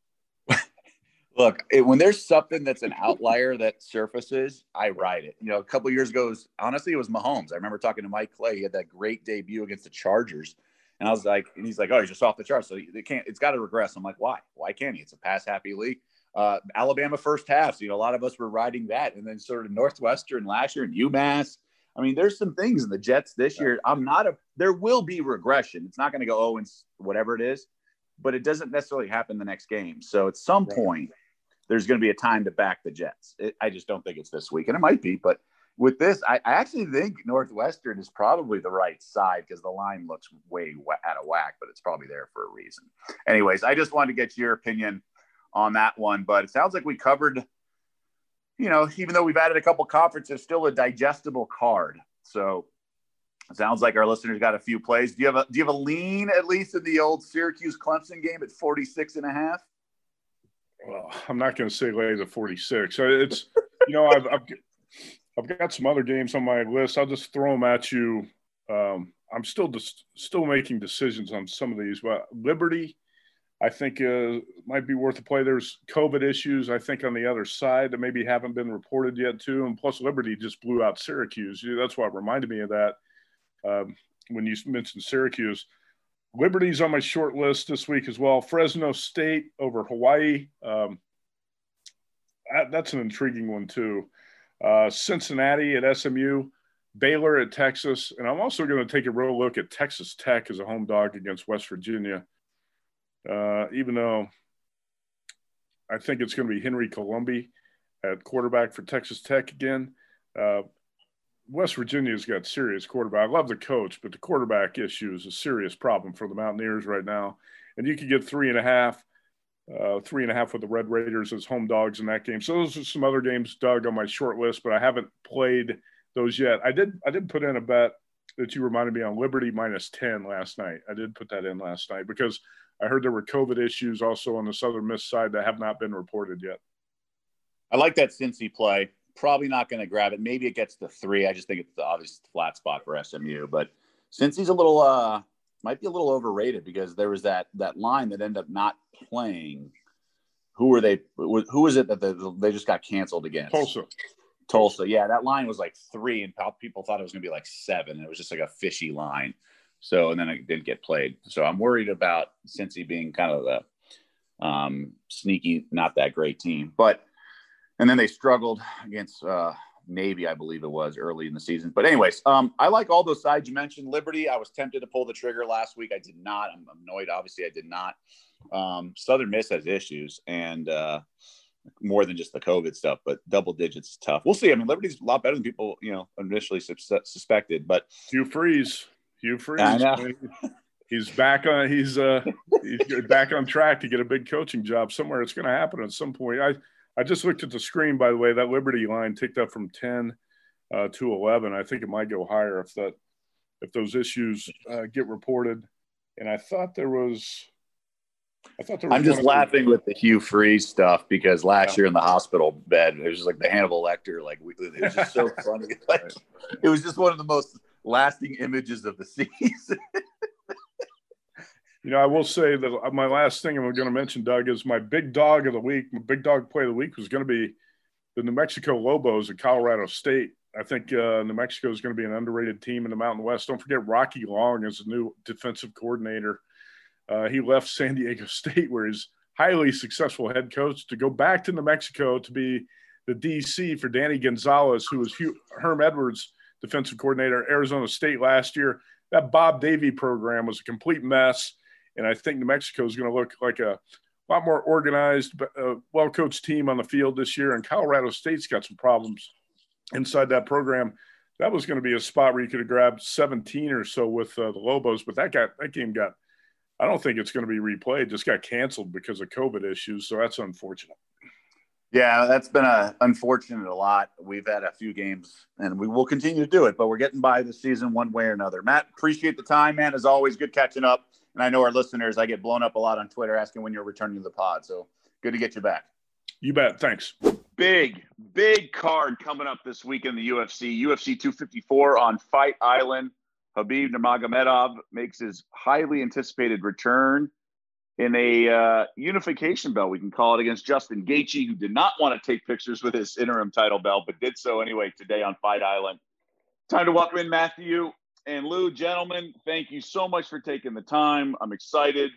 Look, when there's something that's an outlier that surfaces, I ride it. A couple of years ago, it was Mahomes. I remember talking to Mike Clay. He had that great debut against the Chargers. And I was like, and he's like, oh, he's just off the charts. So it's got to regress. I'm like, why? Why can't he? It's a pass happy league. Alabama first half. So, a lot of us were riding that. And then sort of Northwestern last year and UMass. I mean, there's some things in the Jets this year. There will be regression. It's not going to go, and whatever it is, but it doesn't necessarily happen the next game. So at some point, there's going to be a time to back the Jets. I just don't think it's this week, and it might be. But with this, I actually think Northwestern is probably the right side because the line looks way out of whack, but it's probably there for a reason. Anyways, I just wanted to get your opinion on that one. But it sounds like we covered, even though we've added a couple conferences, still a digestible card. So it sounds like our listeners got a few plays. Do you have a lean at least in the old Syracuse Clemson game at 46.5? Well, I'm not going to say lay the 46. So it's, I've got some other games on my list. I'll just throw them at you. I'm still making decisions on some of these, but Liberty, I think might be worth a play. There's COVID issues, I think, on the other side that maybe haven't been reported yet too. And plus Liberty just blew out Syracuse. That's what reminded me of that when you mentioned Syracuse. Liberty's on my short list this week as well. Fresno State over Hawaii. That's an intriguing one too. Cincinnati at SMU, Baylor at Texas. And I'm also going to take a real look at Texas Tech as a home dog against West Virginia. Even though I think it's going to be Henry Colombi at quarterback for Texas Tech again. West Virginia's got serious quarterback. I love the coach, but the quarterback issue is a serious problem for the Mountaineers right now. And you could get 3.5 with the Red Raiders as home dogs in that game. So those are some other games, Doug, on my short list, but I haven't played those yet. I did put in a bet that you reminded me on Liberty -10 last night. I did put that in last night because I heard there were COVID issues also on the Southern Miss side that have not been reported yet. I like that Cincy play. Probably not going to grab it. Maybe it gets to 3. I just think it's the obvious flat spot for SMU. But Cincy's a little might be a little overrated because there was that line that ended up not playing. Who were they? Who was it that they just got canceled against? Tulsa. Yeah, that line was like 3, and people thought it was going to be like 7. And it was just like a fishy line. So, and then it didn't get played. So I'm worried about Cincy being kind of the sneaky, not that great team. And then they struggled against Navy, I believe it was, early in the season. But anyways, I like all those sides you mentioned. Liberty, I was tempted to pull the trigger last week. I did not. I'm annoyed. Obviously, I did not. Southern Miss has issues, and more than just the COVID stuff, but double digits is tough. We'll see. I mean, Liberty's a lot better than people, initially suspected. But Hugh Freeze. I know. He's back on. He's back on track to get a big coaching job somewhere. It's going to happen at some point. I just looked at the screen, by the way. That Liberty line ticked up from 10 to 11. I think it might go higher if those issues get reported. And I thought there was. I'm just laughing with the Hugh Freeze stuff because last year in the hospital bed, it was just like the Hannibal Lecter. Like it was just so funny. Like, it was just one of the most lasting images of the season. I will say that my last thing I'm going to mention, Doug, is my big dog of the week. My big dog play of the week was going to be the New Mexico Lobos at Colorado State. I think New Mexico is going to be an underrated team in the Mountain West. Don't forget Rocky Long is the new defensive coordinator He left San Diego State, where he's highly successful head coach, to go back to New Mexico to be the DC for Danny Gonzalez, who was Herm Edwards' defensive coordinator at Arizona State last year. That Bob Davie program was a complete mess, and I think New Mexico is going to look like a lot more organized, well-coached team on the field this year, and Colorado State's got some problems inside that program. That was going to be a spot where you could have grabbed 17 or so with the Lobos, but that game got – I don't think it's going to be replayed. Just got canceled because of COVID issues, so that's unfortunate. Yeah, that's been unfortunate a lot. We've had a few games, and we will continue to do it, but we're getting by the season one way or another. Matt, appreciate the time, man. As always, good catching up. And I know our listeners, I get blown up a lot on Twitter asking when you're returning to the pod, so good to get you back. You bet. Thanks. Big card coming up this week in the UFC. UFC 254 on Fight Island. Khabib Nurmagomedov makes his highly anticipated return in a unification belt, we can call it, against Justin Gaethje, who did not want to take pictures with his interim title belt, but did so anyway today on Fight Island. Time to welcome in Matthew and Lou. Gentlemen, thank you so much for taking the time. I'm excited.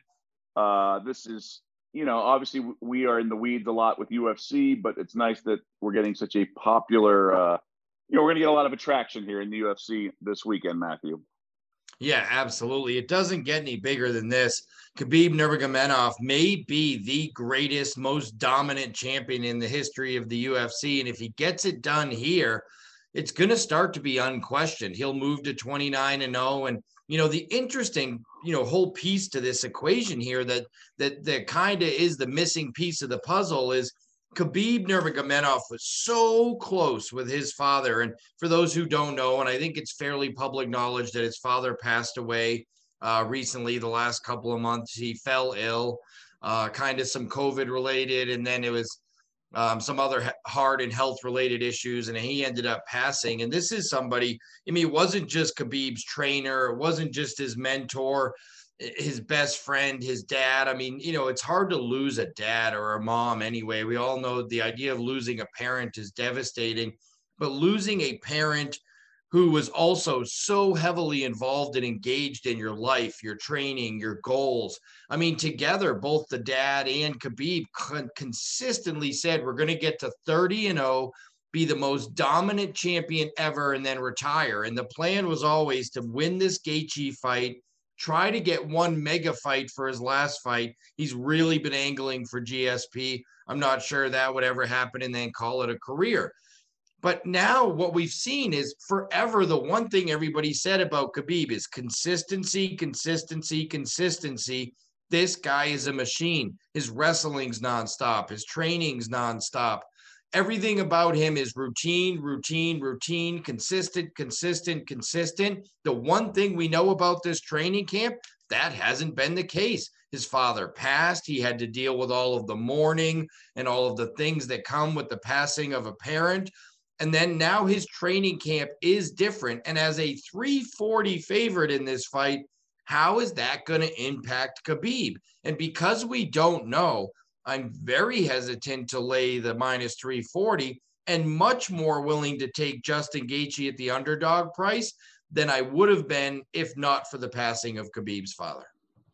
This is, obviously we are in the weeds a lot with UFC, but it's nice that we're getting such a popular we're going to get a lot of attraction here in the UFC this weekend, Matthew. Yeah, absolutely. It doesn't get any bigger than this. Khabib Nurmagomedov may be the greatest, most dominant champion in the history of the UFC. And if he gets it done here, it's going to start to be unquestioned. He'll move to 29-0. And, the interesting, whole piece to this equation here that kind of is the missing piece of the puzzle is Khabib Nurmagomedov was so close with his father. And for those who don't know, and I think it's fairly public knowledge that his father passed away recently, the last couple of months. He fell ill, kind of some COVID related, and then it was some other heart and health related issues, and he ended up passing. And this is somebody, it wasn't just Khabib's trainer, it wasn't just his mentor, his best friend, his dad. It's hard to lose a dad or a mom anyway. We all know the idea of losing a parent is devastating, but losing a parent who was also so heavily involved and engaged in your life, your training, your goals. Together, both the dad and Khabib consistently said, we're going to get to 30-0, be the most dominant champion ever, and then retire. And the plan was always to win this Gaethje fight, try to get one mega fight for his last fight. He's really been angling for GSP. I'm not sure that would ever happen, and then call it a career. But now what we've seen is forever the one thing everybody said about Khabib is consistency, consistency, consistency. This guy is a machine. His wrestling's nonstop. His training's nonstop. Everything about him is routine, routine, routine, consistent, consistent, consistent. The one thing we know about this training camp, that hasn't been the case. His father passed. He had to deal with all of the mourning and all of the things that come with the passing of a parent. And then now his training camp is different. And as a 340 favorite in this fight, how is that going to impact Khabib? And because we don't know, I'm very hesitant to lay the minus 340 and much more willing to take Justin Gaethje at the underdog price than I would have been if not for the passing of Khabib's father.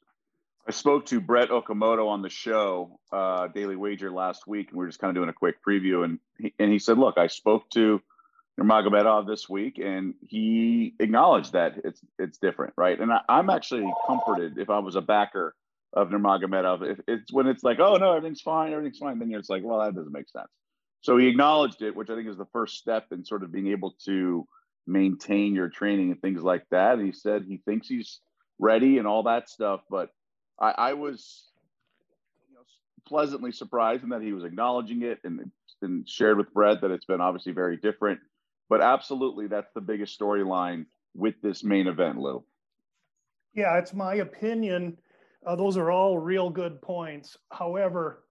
I spoke to Brett Okamoto on the show, Daily Wager, last week, and we were just kind of doing a quick preview. And he said, look, I spoke to Nurmagomedov this week, and he acknowledged that it's different, right? And I'm actually comforted if I was a backer of Nurmagomedov. If it's when it's like, oh no, everything's fine, then it's like, well, that doesn't make sense. So he acknowledged it, which I think is the first step in sort of being able to maintain your training and things like that. And he said he thinks he's ready and all that stuff. But I was pleasantly surprised in that he was acknowledging it and shared with Brett that it's been obviously very different. But absolutely, that's the biggest storyline with this main event, Lou. Yeah, it's my opinion. Those are all real good points. However,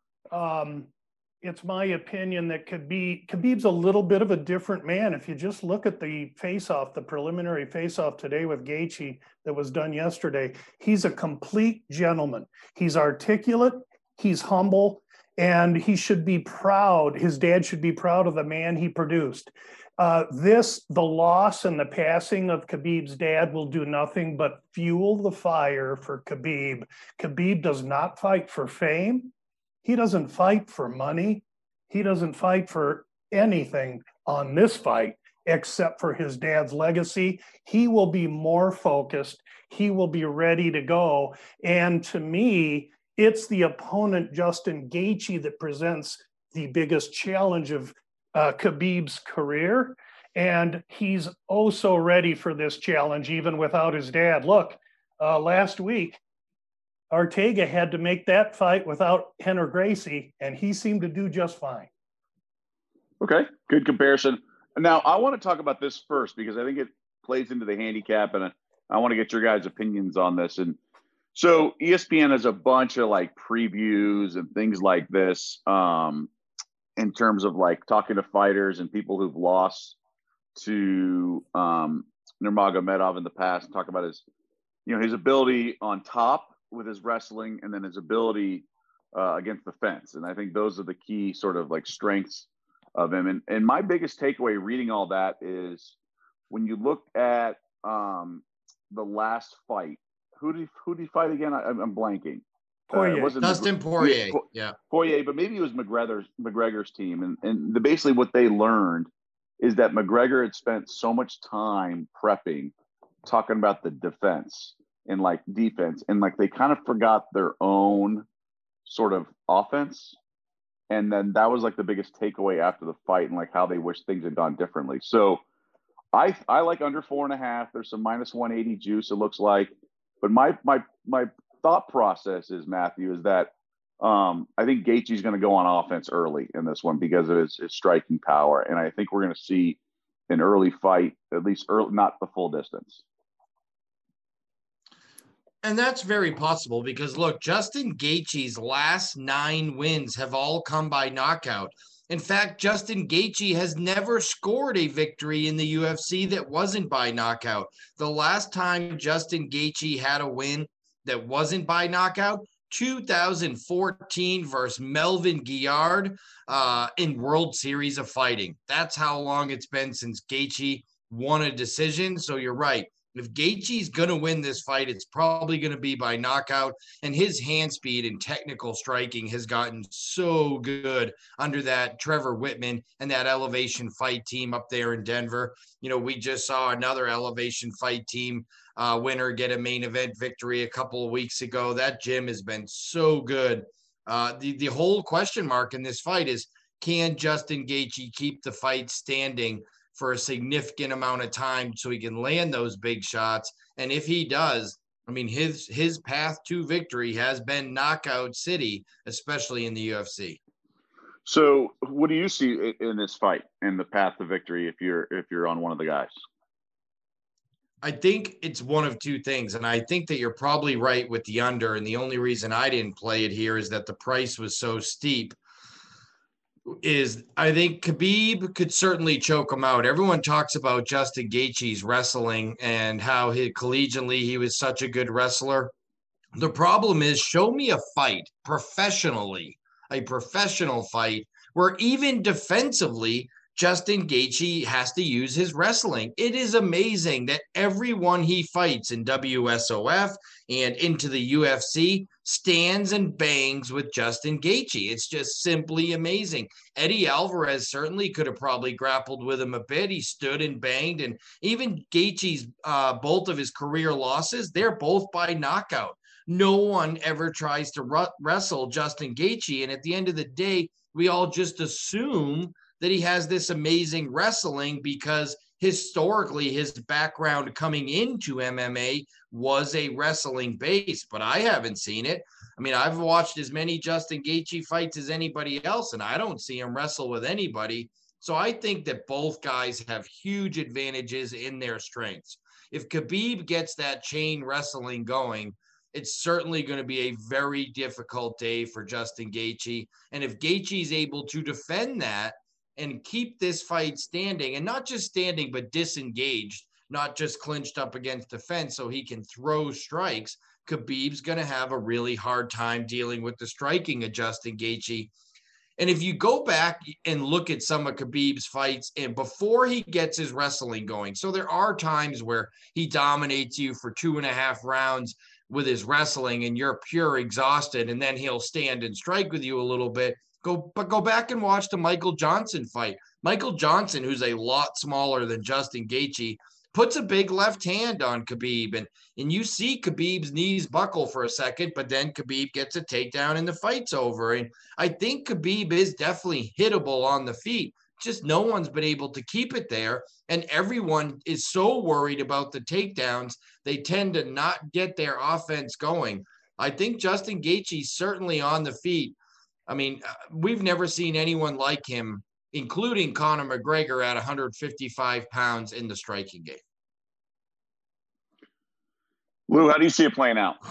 it's my opinion that Khabib's a little bit of a different man. If you just look at the face-off, the preliminary face-off today with Gaethje that was done yesterday, he's a complete gentleman. He's articulate, he's humble, and he should be proud. His dad should be proud of the man he produced. The loss and the passing of Khabib's dad will do nothing but fuel the fire for Khabib. Khabib does not fight for fame. He doesn't fight for money. He doesn't fight for anything on this fight except for his dad's legacy. He will be more focused. He will be ready to go. And to me, it's the opponent, Justin Gaethje, that presents the biggest challenge of Khabib's career. And he's oh so ready for this challenge, even without his dad. Look, last week, Ortega had to make that fight without Rener Gracie, and he seemed to do just fine. Okay, good comparison. Now, I want to talk about this first because I think it plays into the handicap, and I want to get your guys' opinions on this. And so ESPN has a bunch of like previews and things like this in terms of like talking to fighters and people who've lost to Nurmagomedov in the past, and talk about his, his ability on top with his wrestling, and then his ability against the fence. And I think those are the key sort of like strengths of him. And my biggest takeaway reading all that is when you look at the last fight, who did he fight again? I'm blanking. Dustin Poirier. Yeah. Poirier, but maybe it was McGregor's team. And basically what they learned is that McGregor had spent so much time prepping, talking about the defense and like defense, and like they kind of forgot their own sort of offense. And then that was like the biggest takeaway after the fight, and like how they wish things had gone differently. So I like under 4.5. There's some -180 juice, it looks like. But my thought process is, Matthew, is that I think Gaethje's going to go on offense early in this one because of his striking power. And I think we're going to see an early fight, at least early, not the full distance. And that's very possible because, look, Justin Gaethje's last 9 wins have all come by knockout. In fact, Justin Gaethje has never scored a victory in the UFC that wasn't by knockout. The last time Justin Gaethje had a win that wasn't by knockout, 2014 versus Melvin Guillard in World Series of Fighting. That's how long it's been since Gaethje won a decision. So you're right. If Gaethje's going to win this fight, it's probably going to be by knockout. And his hand speed and technical striking has gotten so good under that Trevor Whitman and that Elevation Fight team up there in Denver. We just saw another Elevation Fight team winner get a main event victory a couple of weeks ago. That gym has been so good. The whole question mark in this fight is, can Justin Gaethje keep the fight standing for a significant amount of time so he can land those big shots? And if he does, I mean, his path to victory has been knockout city, especially in the UFC. So what do you see in this fight and the path to victory if you're on one of the guys? I think it's one of two things, and I think that you're probably right with the under, and the only reason I didn't play it here is that the price was so steep. I think Khabib could certainly choke him out. Everyone talks about Justin Gaethje's wrestling and how collegiately he was such a good wrestler. The problem is, show me a fight professionally, a professional fight where even defensively, Justin Gaethje has to use his wrestling. It is amazing that everyone he fights in WSOF and into the UFC stands and bangs with Justin Gaethje. It's just simply amazing. Eddie Alvarez certainly could have probably grappled with him a bit. He stood and banged, and even Gaethje's both of his career losses, they're both by knockout. No one ever tries to wrestle Justin Gaethje, and at the end of the day, we all just assume that he has this amazing wrestling because historically his background coming into MMA was a wrestling base, but I haven't seen it. I mean, I've watched as many Justin Gaethje fights as anybody else, and I don't see him wrestle with anybody. So I think that both guys have huge advantages in their strengths. If Khabib gets that chain wrestling going, it's certainly going to be a very difficult day for Justin Gaethje. And if Gaethje is able to defend that and keep this fight standing, and not just standing, but disengaged, not just clinched up against the fence so he can throw strikes, Khabib's going to have a really hard time dealing with the striking of Justin Gaethje. And if you go back and look at some of Khabib's fights and before he gets his wrestling going, so there are times where he dominates you for 2.5 rounds with his wrestling and you're pure exhausted, and then he'll stand and strike with you a little bit. Go back and watch the Michael Johnson fight. Michael Johnson, who's a lot smaller than Justin Gaethje, puts a big left hand on Khabib, and you see Khabib's knees buckle for a second, but then Khabib gets a takedown and the fight's over. And I think Khabib is definitely hittable on the feet. Just no one's been able to keep it there. And everyone is so worried about the takedowns, they tend to not get their offense going. I think Justin Gaethje's certainly on the feet. I mean, we've never seen anyone like him, including Conor McGregor at 155 pounds in the striking game. Lou, how do you see it playing out?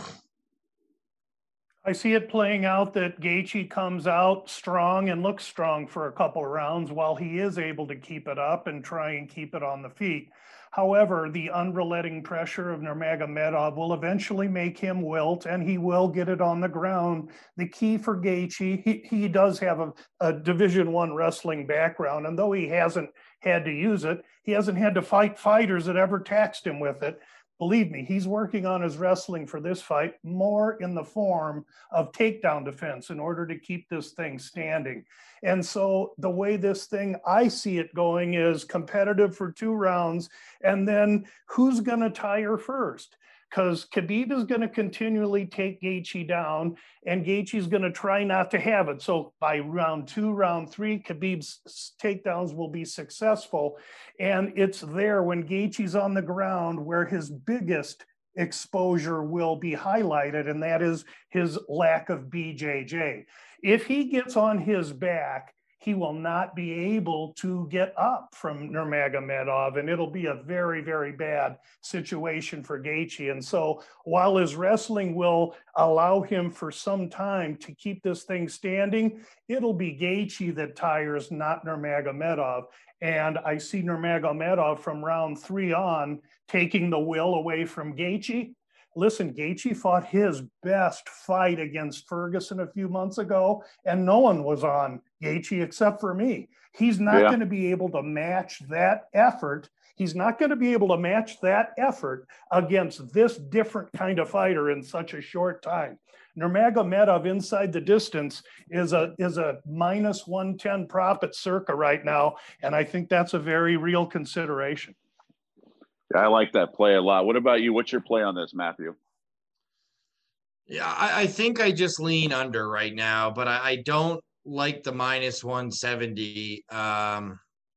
I see it playing out that Gaethje comes out strong and looks strong for a couple of rounds while he is able to keep it up and try and keep it on the feet. However, the unrelenting pressure of Nurmagomedov will eventually make him wilt, and he will get it on the ground. The key for Gaethje, he does have a Division I wrestling background, and though he hasn't had to use it, he hasn't had to fight fighters that ever taxed him with it. Believe me, he's working on his wrestling for this fight more in the form of takedown defense in order to keep this thing standing. And so the way this thing, I see it going, is competitive for 2 rounds, and then who's going to tire first? Because Khabib is going to continually take Gaethje down, and Gaethje's going to try not to have it. So by round 2, round 3, Khabib's takedowns will be successful. And it's there when Gaethje's on the ground where his biggest exposure will be highlighted, and that is his lack of BJJ. If he gets on his back, he will not be able to get up from Nurmagomedov, and it'll be a very, very bad situation for Gaethje. And so while his wrestling will allow him for some time to keep this thing standing, it'll be Gaethje that tires, not Nurmagomedov. And I see Nurmagomedov from round 3 on taking the will away from Gaethje. Listen, Gaethje fought his best fight against Ferguson a few months ago, and no one was on Gaethje except for me. He's not going to be able to match that effort. He's not going to be able to match that effort against this different kind of fighter in such a short time. Nurmagomedov inside the distance is a minus 110 prop at Circa right now, and I think that's a very real consideration. I like that play a lot. What about you? What's your play on this, Matthew? Yeah, I think I just lean under right now, but I don't like the minus 170. But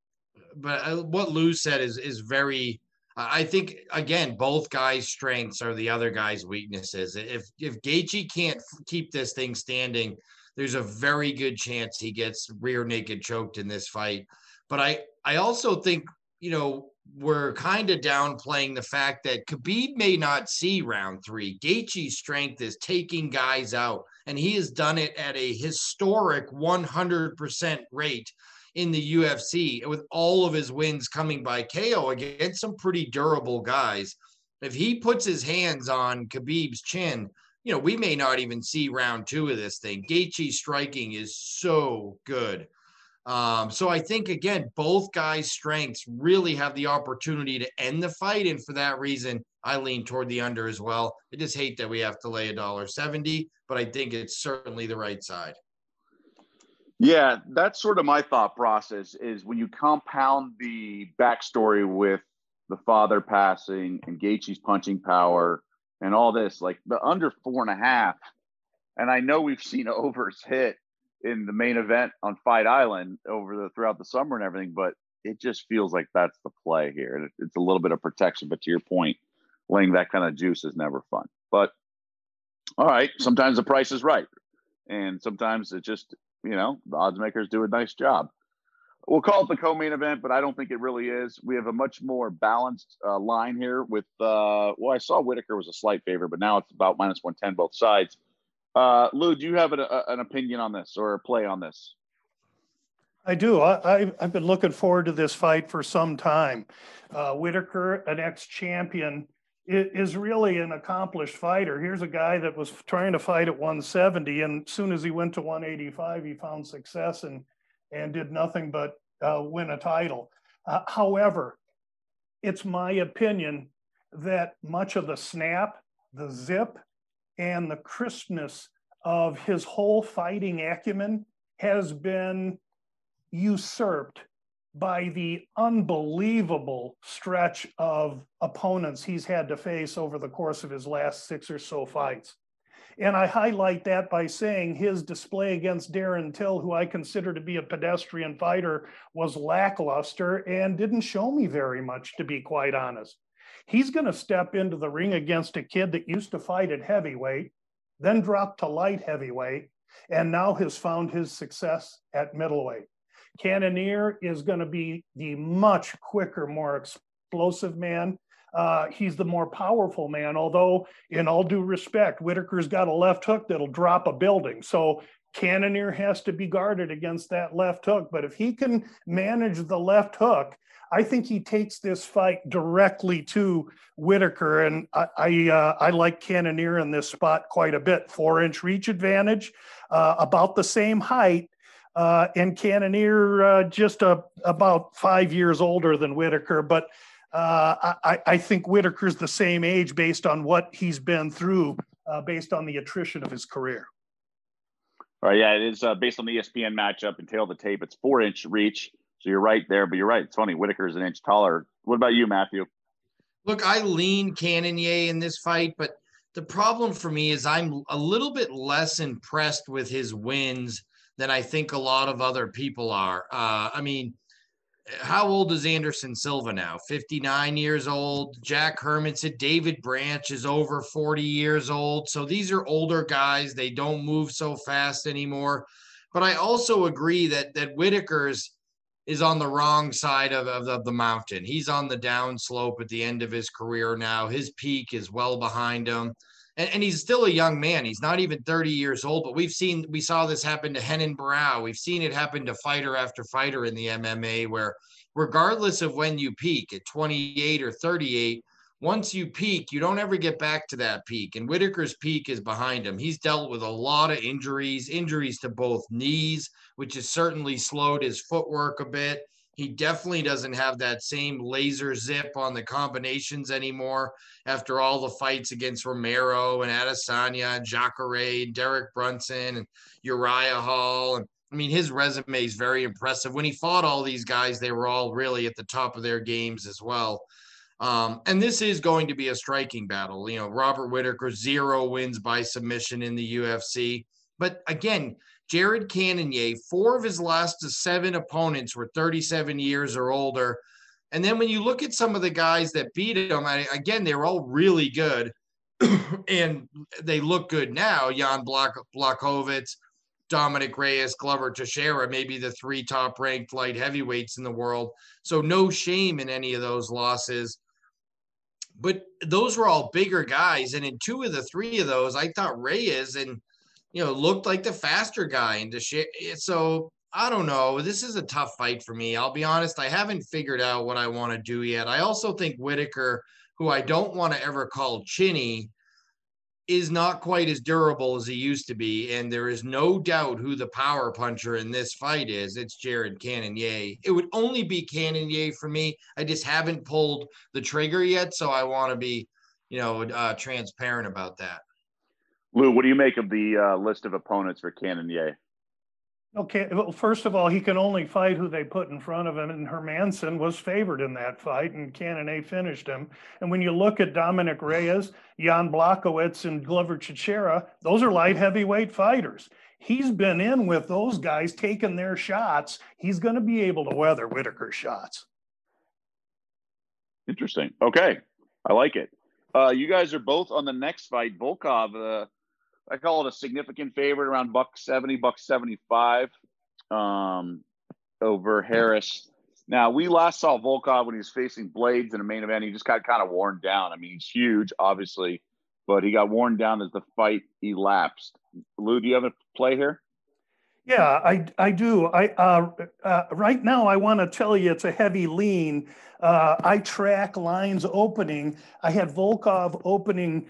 what Lou said is very, I think, again, both guys' strengths are the other guy's weaknesses. If Gaethje can't keep this thing standing, there's a very good chance he gets rear naked choked in this fight. But I also think, we're kind of downplaying the fact that Khabib may not see round 3. Gaethje's strength is taking guys out, and he has done it at a historic 100% rate in the UFC, with all of his wins coming by KO against some pretty durable guys. If he puts his hands on Khabib's chin, we may not even see round 2 of this thing. Gaethje's striking is so good. So I think, again, both guys' strengths really have the opportunity to end the fight. And for that reason, I lean toward the under as well. I just hate that we have to lay $1.70, but I think it's certainly the right side. Yeah, that's sort of my thought process, is when you compound the backstory with the father passing and Gaethje's punching power and all this, like the under 4.5. And I know we've seen overs hit in the main event on Fight Island throughout the summer and everything, but it just feels like that's the play here. It's a little bit of protection, but to your point, laying that kind of juice is never fun. But all right, sometimes the price is right, and sometimes it just, the odds makers do a nice job. We'll call it the co-main event, but I don't think it really is. We have a much more balanced line here with, I saw Whitaker was a slight favorite, but now it's about minus 110 both sides. Lou, do you have an opinion on this or a play on this? I do. I've been looking forward to this fight for some time. Whitaker, an ex-champion, is really an accomplished fighter. Here's a guy that was trying to fight at 170, and as soon as he went to 185, he found success and did nothing but win a title. However, it's my opinion that much of the snap, the zip, and the crispness of his whole fighting acumen has been usurped by the unbelievable stretch of opponents he's had to face over the course of his last 6 or so fights. And I highlight that by saying his display against Darren Till, who I consider to be a pedestrian fighter, was lackluster and didn't show me very much, to be quite honest. He's going to step into the ring against a kid that used to fight at heavyweight, then dropped to light heavyweight, and now has found his success at middleweight. Cannonier is going to be the much quicker, more explosive man. He's the more powerful man, although in all due respect, Whitaker's got a left hook that'll drop a building. So Cannonier has to be guarded against that left hook. But if he can manage the left hook, I think he takes this fight directly to Whitaker. And I like Cannonier in this spot quite a bit. 4-inch reach advantage, about the same height. And Cannonier just about 5 years older than Whitaker. But I think Whitaker's the same age based on what he's been through, based on the attrition of his career. All right, yeah, it is based on the ESPN matchup and tail of the tape. It's 4-inch reach. So you're right there, but you're right. It's funny. Whitaker is an inch taller. What about you, Matthew? Look, I lean Cannonier in this fight, but the problem for me is I'm a little bit less impressed with his wins than I think a lot of other people are. I mean, how old is Anderson Silva now? 59 years old. Jack Hermanson, David Branch is over 40 years old. So these are older guys. They don't move so fast anymore. But I also agree that Whitaker's is on the wrong side of the mountain. He's on the down slope at the end of his career now. His peak is well behind him. And he's still a young man. He's not even 30 years old, but we saw this happen to Renan Barão. We've seen it happen to fighter after fighter in the MMA, where regardless of when you peak at 28 or 38, once you peak, you don't ever get back to that peak. And Whitaker's peak is behind him. He's dealt with a lot of injuries to both knees, which has certainly slowed his footwork a bit. He definitely doesn't have that same laser zip on the combinations anymore after all the fights against Romero and Adesanya and Jacare and Derek Brunson and Uriah Hall. And I mean, his resume is very impressive. When he fought all these guys, they were all really at the top of their games as well. And this is going to be a striking battle. You know, Robert Whitaker, 0 wins by submission in the UFC. But again, Jared Cannonier, 4 of his last 7 opponents were 37 years or older. And then when you look at some of the guys that beat him, again, they were all really good. And they look good now. Jan Blachowicz, Dominic Reyes, Glover Teixeira, maybe the 3 top-ranked light heavyweights in the world. So no shame in any of those losses. But those were all bigger guys. And in 2 of the 3 of those, I thought Reyes looked like the faster guy. And so I don't know. This is a tough fight for me. I'll be honest. I haven't figured out what I want to do yet. I also think Whitaker, who I don't want to ever call chinny, is not quite as durable as he used to be. And there is no doubt who the power puncher in this fight is. It's Jared Cannonier. It would only be Cannonier for me. I just haven't pulled the trigger yet. So I want to be, transparent about that. Lou, what do you make of the list of opponents for Cannonier? Okay, well, first of all, he can only fight who they put in front of him, and Hermanson was favored in that fight, and Cannonier finished him. And when you look at Dominic Reyes, Jan Blachowicz, and Glover Teixeira, those are light heavyweight fighters. He's been in with those guys, taking their shots. He's going to be able to weather Whitaker's shots. Interesting. Okay, I like it. You guys are both on the next fight. Volkov, I call it a significant favorite, around $170, $175 over Harris. Now, we last saw Volkov when he was facing Blades in a main event. He just got kind of worn down. I mean, he's huge, obviously, but he got worn down as the fight elapsed. Lou, do you have a play here? Yeah, I do. Right now I want to tell you it's a heavy lean. I track lines opening. I had Volkov opening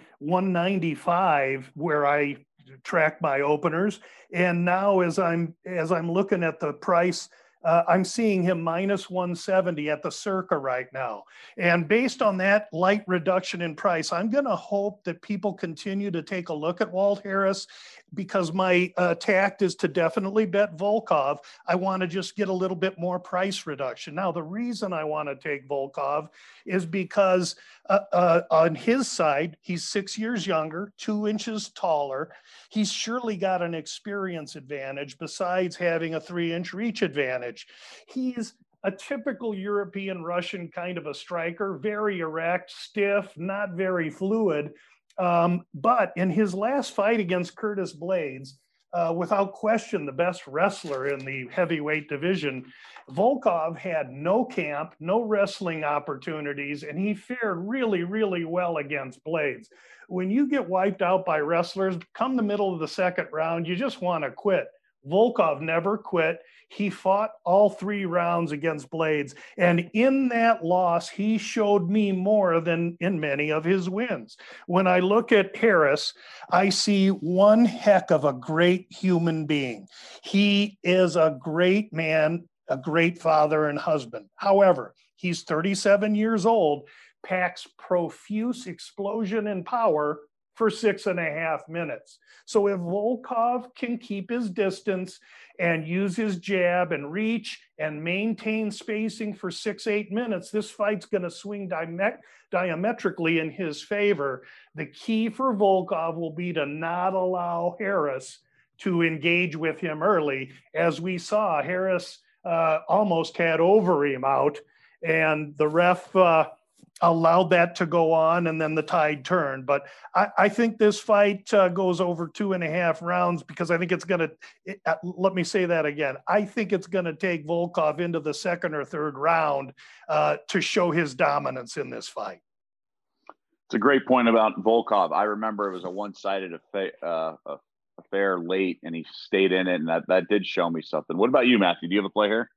195 where I track my openers, and now as I'm looking at the price, I'm seeing him minus 170 at the Circa right now. And based on that light reduction in price, I'm going to hope that people continue to take a look at Walt Harris, because my tact is to definitely bet Volkov. I want to just get a little bit more price reduction. Now, the reason I want to take Volkov is because on his side, he's 6 years younger, 2 inches taller. He's surely got an experience advantage besides having a 3-inch reach advantage. He's a typical European Russian kind of a striker, very erect, stiff, not very fluid. But in his last fight against Curtis Blades, without question, the best wrestler in the heavyweight division, Volkov had no camp, no wrestling opportunities, and he fared really, really well against Blades. When you get wiped out by wrestlers, come the middle of the second round, you just want to quit. Volkov never quit. He fought all 3 rounds against Blades. And in that loss, he showed me more than in many of his wins. When I look at Harris, I see one heck of a great human being. He is a great man, a great father and husband. However, he's 37 years old, packs profuse explosion and power for 6.5 minutes. So if Volkov can keep his distance and use his jab and reach and maintain spacing for 6-8 minutes, this fight's going to swing diametrically in his favor. The key for Volkov will be to not allow Harris to engage with him early. As we saw, Harris almost had Overeem out, and the ref allowed that to go on, and then the tide turned. But I think this fight goes over 2.5 rounds, because I think it's going to, let me say that again. I think it's going to take Volkov into the 2nd or 3rd round to show his dominance in this fight. It's a great point about Volkov. I remember it was a one-sided affair late, and he stayed in it, and that did show me something. What about you, Matthew? Do you have a play here?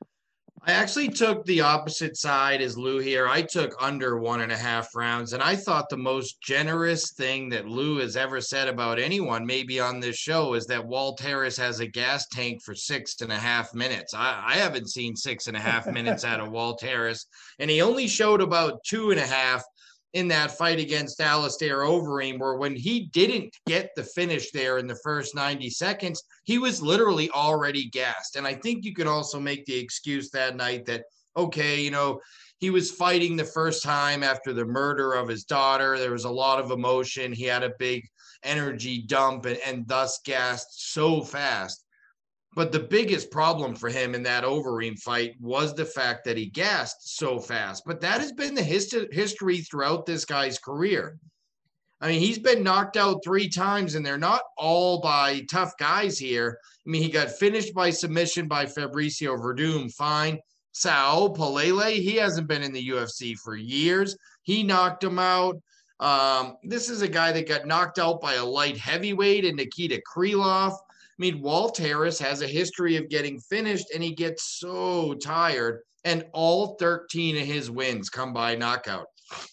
I actually took the opposite side as Lou here. I took under 1.5 rounds, and I thought the most generous thing that Lou has ever said about anyone, maybe on this show, is that Walt Harris has a gas tank for 6.5 minutes. I haven't seen 6.5 minutes out of Walt Harris, and he only showed about 2.5 in that fight against Alistair Overeem, where when he didn't get the finish there in the first 90 seconds, he was literally already gassed. And I think you could also make the excuse that night that, okay, he was fighting the first time after the murder of his daughter. There was a lot of emotion. He had a big energy dump and thus gassed so fast. But the biggest problem for him in that Overeem fight was the fact that he gassed so fast. But that has been the history throughout this guy's career. I mean, he's been knocked out 3 times, and they're not all by tough guys here. I mean, he got finished by submission by Fabricio Verdum, fine. Sao Palele, he hasn't been in the UFC for years. He knocked him out. This is a guy that got knocked out by a light heavyweight in Nikita Krylov. I mean, Walt Harris has a history of getting finished, and he gets so tired, and all 13 of his wins come by knockout.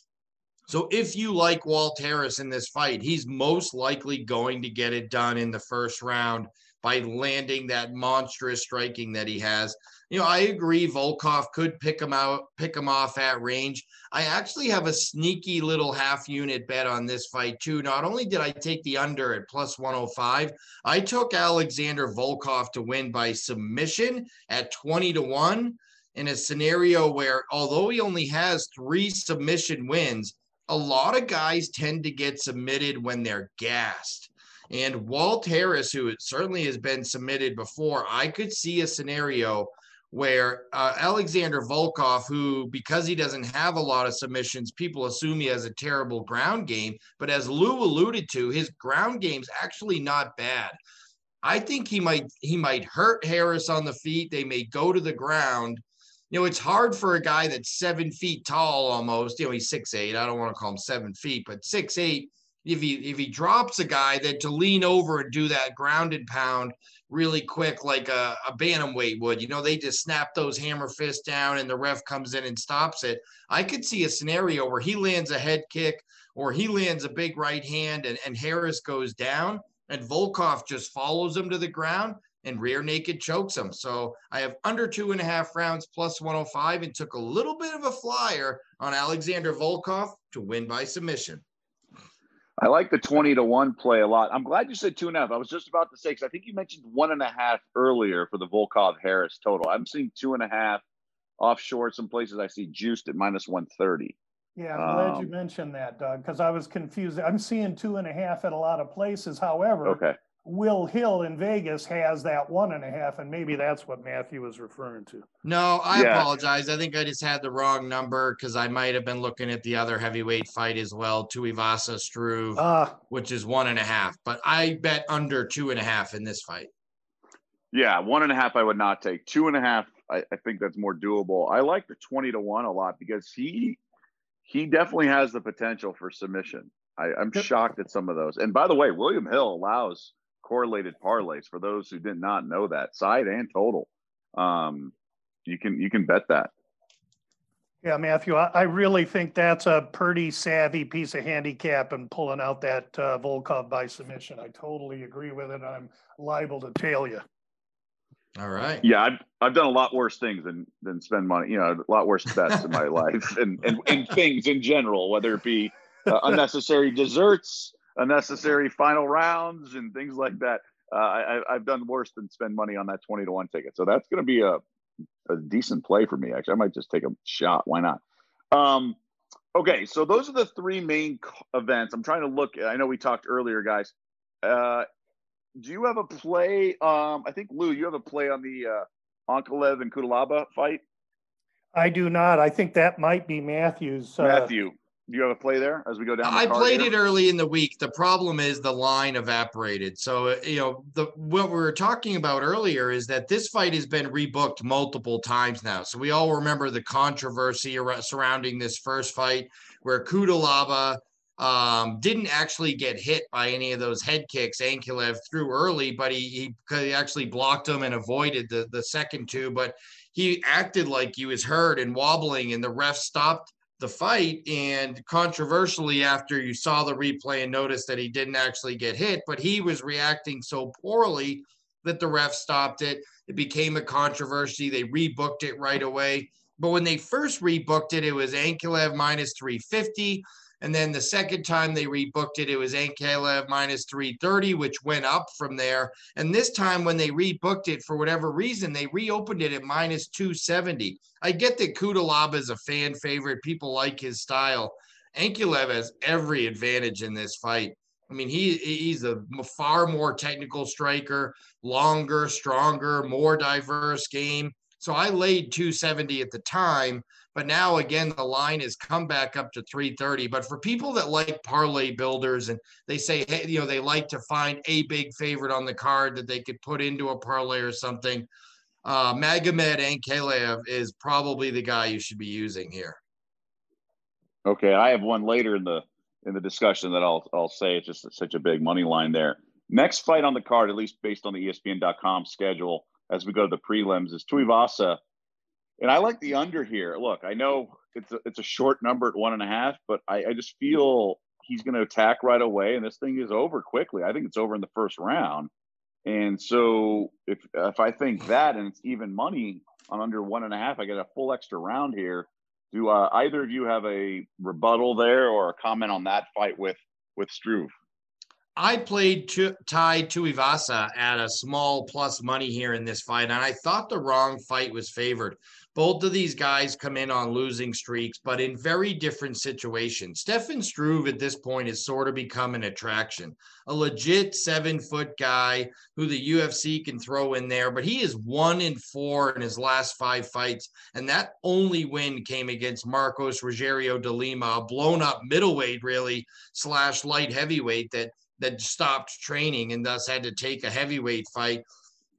So if you like Walt Harris in this fight, he's most likely going to get it done in the first round by landing that monstrous striking that he has. I agree Volkov could pick him off at range. I actually have a sneaky little half-unit bet on this fight too. Not only did I take the under at plus 105, I took Alexander Volkov to win by submission at 20-1 in a scenario where, although he only has 3 submission wins, a lot of guys tend to get submitted when they're gassed. And Walt Harris, who certainly has been submitted before, I could see a scenario where Alexander Volkov, who, because he doesn't have a lot of submissions, people assume he has a terrible ground game. But as Lou alluded to, his ground game's actually not bad. I think he might hurt Harris on the feet. They may go to the ground. It's hard for a guy that's 7 feet tall almost. He's 6'8". I don't want to call him 7 feet, but 6'8". If he drops a guy, then to lean over and do that ground and pound really quick, like a bantamweight would. They just snap those hammer fists down and the ref comes in and stops it. I could see a scenario where he lands a head kick or he lands a big right hand and Harris goes down and Volkov just follows him to the ground and rear naked chokes him. So I have under 2.5 rounds plus 105 and took a little bit of a flyer on Alexander Volkov to win by submission. I like the 20-1 play a lot. I'm glad you said 2.5. I was just about to say, because I think you mentioned 1.5 earlier for the Volkov Harris total. I'm seeing 2.5 offshore. Some places I see juiced at minus 130. Yeah, I'm glad you mentioned that, Doug, because I was confused. I'm seeing 2.5 at a lot of places. However, okay. Will Hill in Vegas has that 1.5, and maybe that's what Matthew was referring to. No, I apologize. I think I just had the wrong number because I might have been looking at the other heavyweight fight as well, Tuivasa Struve, which is 1.5. But I bet under 2.5 in this fight. Yeah, 1.5 I would not take. 2.5, I think that's more doable. I like the 20-1 a lot because he definitely has the potential for submission. I'm shocked at some of those. And by the way, William Hill allows correlated parlays for those who did not know that, side and total. You can bet that. Yeah, Matthew, I really think that's a pretty savvy piece of handicap and pulling out that Volkov by submission. I totally agree with it. I'm liable to tail you. All right. Yeah, I've done a lot worse things than spend money. A lot worse bets in my life and things in general, whether it be unnecessary desserts, unnecessary final rounds, and things like that. I've done worse than spend money on that 20-1 ticket. So that's going to be a decent play for me. Actually, I might just take a shot. Why not? Okay, so those are the three main events. I'm trying to look. I know we talked earlier, guys. Do you have a play? I think, Lou, you have a play on the Ankalaev and Kudalaba fight? I do not. I think that might be Matthew's. Matthew, do you have a play there as we go down the card? I played it early in the week. The problem is the line evaporated. So, what we were talking about earlier is that this fight has been rebooked multiple times now. So we all remember the controversy surrounding this first fight where Kudalaba didn't actually get hit by any of those head kicks Ankalaev threw early, but he actually blocked them and avoided the second two. But he acted like he was hurt and wobbling, and the ref stopped the fight. And controversially, after you saw the replay and noticed that he didn't actually get hit, but he was reacting so poorly that the ref stopped it. It became a controversy. They rebooked it right away. But when they first rebooked it, it was Ankalaev minus 350. And then the second time they rebooked it, it was Ankalaev minus 330, which went up from there. And this time when they rebooked it, for whatever reason, they reopened it at minus 270. I get that Kudalaba is a fan favorite. People like his style. Ankalaev has every advantage in this fight. I mean, he's a far more technical striker, longer, stronger, more diverse game. So I laid 270 at the time. But now, again, the line has come back up to 330. But for people that like parlay builders and they say, hey, they like to find a big favorite on the card that they could put into a parlay or something, Magomed Ankalaev is probably the guy you should be using here. Okay, I have one later in the discussion that I'll say. It's just such a big money line there. Next fight on the card, at least based on the ESPN.com schedule, as we go to the prelims, is Tuivasa. And I like the under here. Look, I know it's a short number at 1.5, but I just feel he's going to attack right away, and this thing is over quickly. I think it's over in the first round. And so if I think that and it's even money on under 1.5, I get a full extra round here. Do either of you have a rebuttal there or a comment on that fight with Struve? I played Tai Tuivasa at a small plus money here in this fight, and I thought the wrong fight was favored. Both of these guys come in on losing streaks, but in very different situations. Stefan Struve at this point has sort of become an attraction, a legit 7-foot guy who the UFC can throw in there, but he is 1-4 in his last 5 fights, and that only win came against Marcos Rogério de Lima, a blown-up middleweight, really, / light heavyweight that stopped training and thus had to take a heavyweight fight.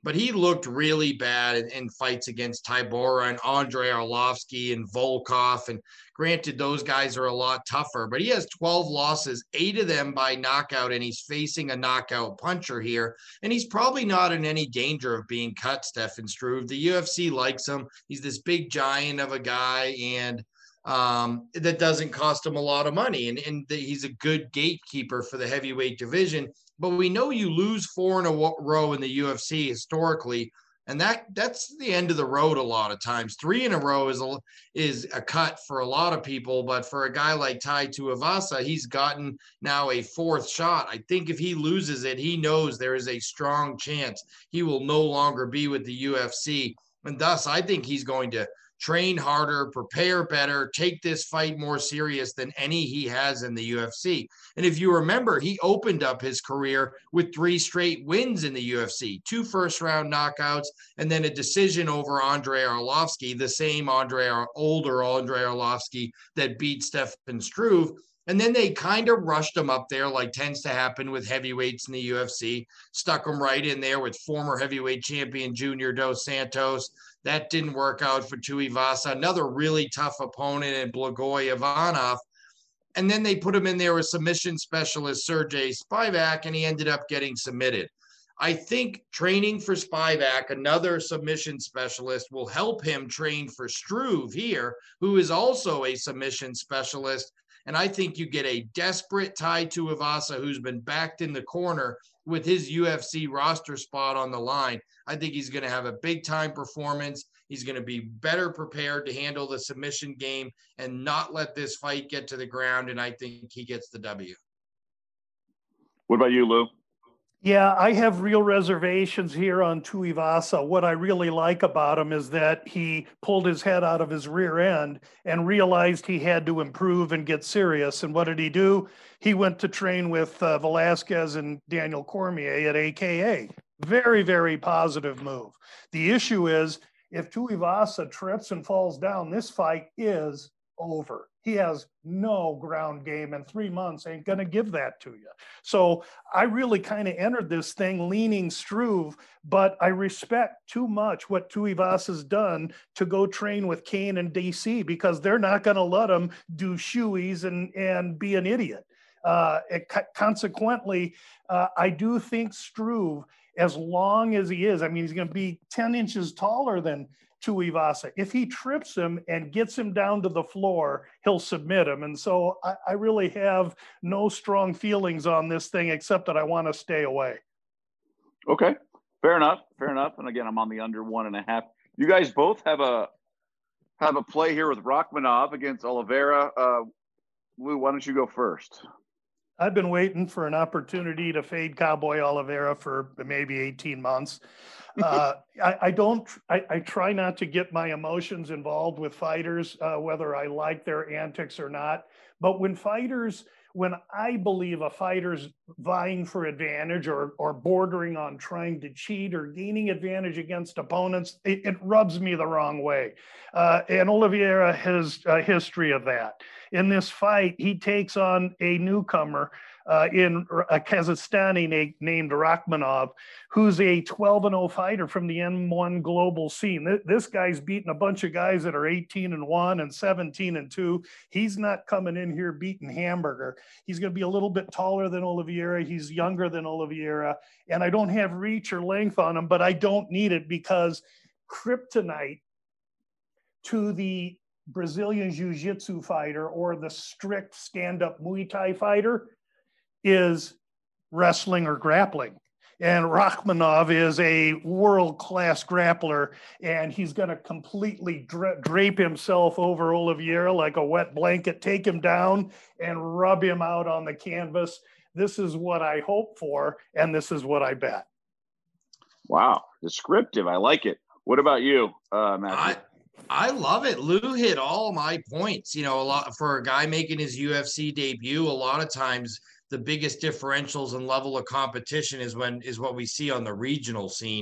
but he looked really bad in fights against Tybura and Andrei Arlovsky and Volkov. And granted, those guys are a lot tougher, but he has 12 losses, 8 of them by knockout, and he's facing a knockout puncher here. And he's probably not in any danger of being cut, Stefan Struve. The UFC likes him. He's this big giant of a guy, and that doesn't cost him a lot of money. And he's a good gatekeeper for the heavyweight division. But we know you lose 4 in a row in the UFC historically, and that's the end of the road a lot of times. 3 in a row is a cut for a lot of people, but for a guy like Tai Tuivasa, he's gotten now a 4th shot. I think if he loses it, he knows there is a strong chance he will no longer be with the UFC, and thus I think he's going to train harder, prepare better, take this fight more serious than any he has in the UFC. And if you remember, he opened up his career with 3 straight wins in the UFC, 2 first-round knockouts, and then a decision over Andrei Arlovsky, the same older Andrei Arlovsky that beat Stefan Struve. And then they kind of rushed him up there, like tends to happen with heavyweights in the UFC, stuck him right in there with former heavyweight champion Junior Dos Santos. That didn't work out for Tuivasa, another really tough opponent in Blagoy Ivanov. And then they put him in there with submission specialist Sergey Spivak, and he ended up getting submitted. I think training for Spivak, another submission specialist, will help him train for Struve here, who is also a submission specialist. And I think you get a desperate Tai Tuivasa who's been backed in the corner with his UFC roster spot on the line. I think he's going to have a big-time performance. He's going to be better prepared to handle the submission game and not let this fight get to the ground, and I think he gets the W. What about you, Lou? Yeah, I have real reservations here on Tuivasa. What I really like about him is that he pulled his head out of his rear end and realized he had to improve and get serious. And what did he do? He went to train with Velasquez and Daniel Cormier at AKA. Very, very positive move. The issue is if Tuivasa trips and falls down, this fight is over. He has no ground game, and 3 months ain't going to give that to you. So I really kind of entered this thing leaning Struve, but I respect too much what Tuivasa's done to go train with Kane and DC, because they're not going to let him do shoeies and be an idiot. Consequently, I do think Struve, as long as he is, I mean, he's going to be 10 inches taller than Tuivasa. If he trips him and gets him down to the floor, he'll submit him. And so I really have no strong feelings on this thing, except that I want to stay away. Okay, fair enough. And again, I'm on the under 1.5. You guys both have a play here with Rakhmonov against Oliveira. Lou, why don't you go first? I've been waiting for an opportunity to fade Cowboy Oliveira for maybe 18 months. I try not to get my emotions involved with fighters, whether I like their antics or not. But when I believe a fighter's vying for advantage or bordering on trying to cheat or gaining advantage against opponents, it rubs me the wrong way. And Oliveira has a history of that. In this fight, he takes on a newcomer in a Kazakhstani named Rakhmonov, who's a 12-0 fighter from the M1 global scene. This guy's beating a bunch of guys that are 18-1 and 17-2. He's not coming in here beating hamburger. He's going to be a little bit taller than Oliveira. He's younger than Oliveira. And I don't have reach or length on him, but I don't need it, because kryptonite to the Brazilian Jiu-Jitsu fighter or the strict stand-up Muay Thai fighter is wrestling or grappling. And Rakhmonov is a world-class grappler, and he's going to completely drape himself over Oliveira like a wet blanket, take him down and rub him out on the canvas. This is what I hope for, and this is what I bet. Wow, descriptive. I like it. What about you, Matthew? I love it. Lou hit all my points. You know, a lot for a guy making his UFC debut. A lot of times, the biggest differentials in level of competition is what we see on the regional scene.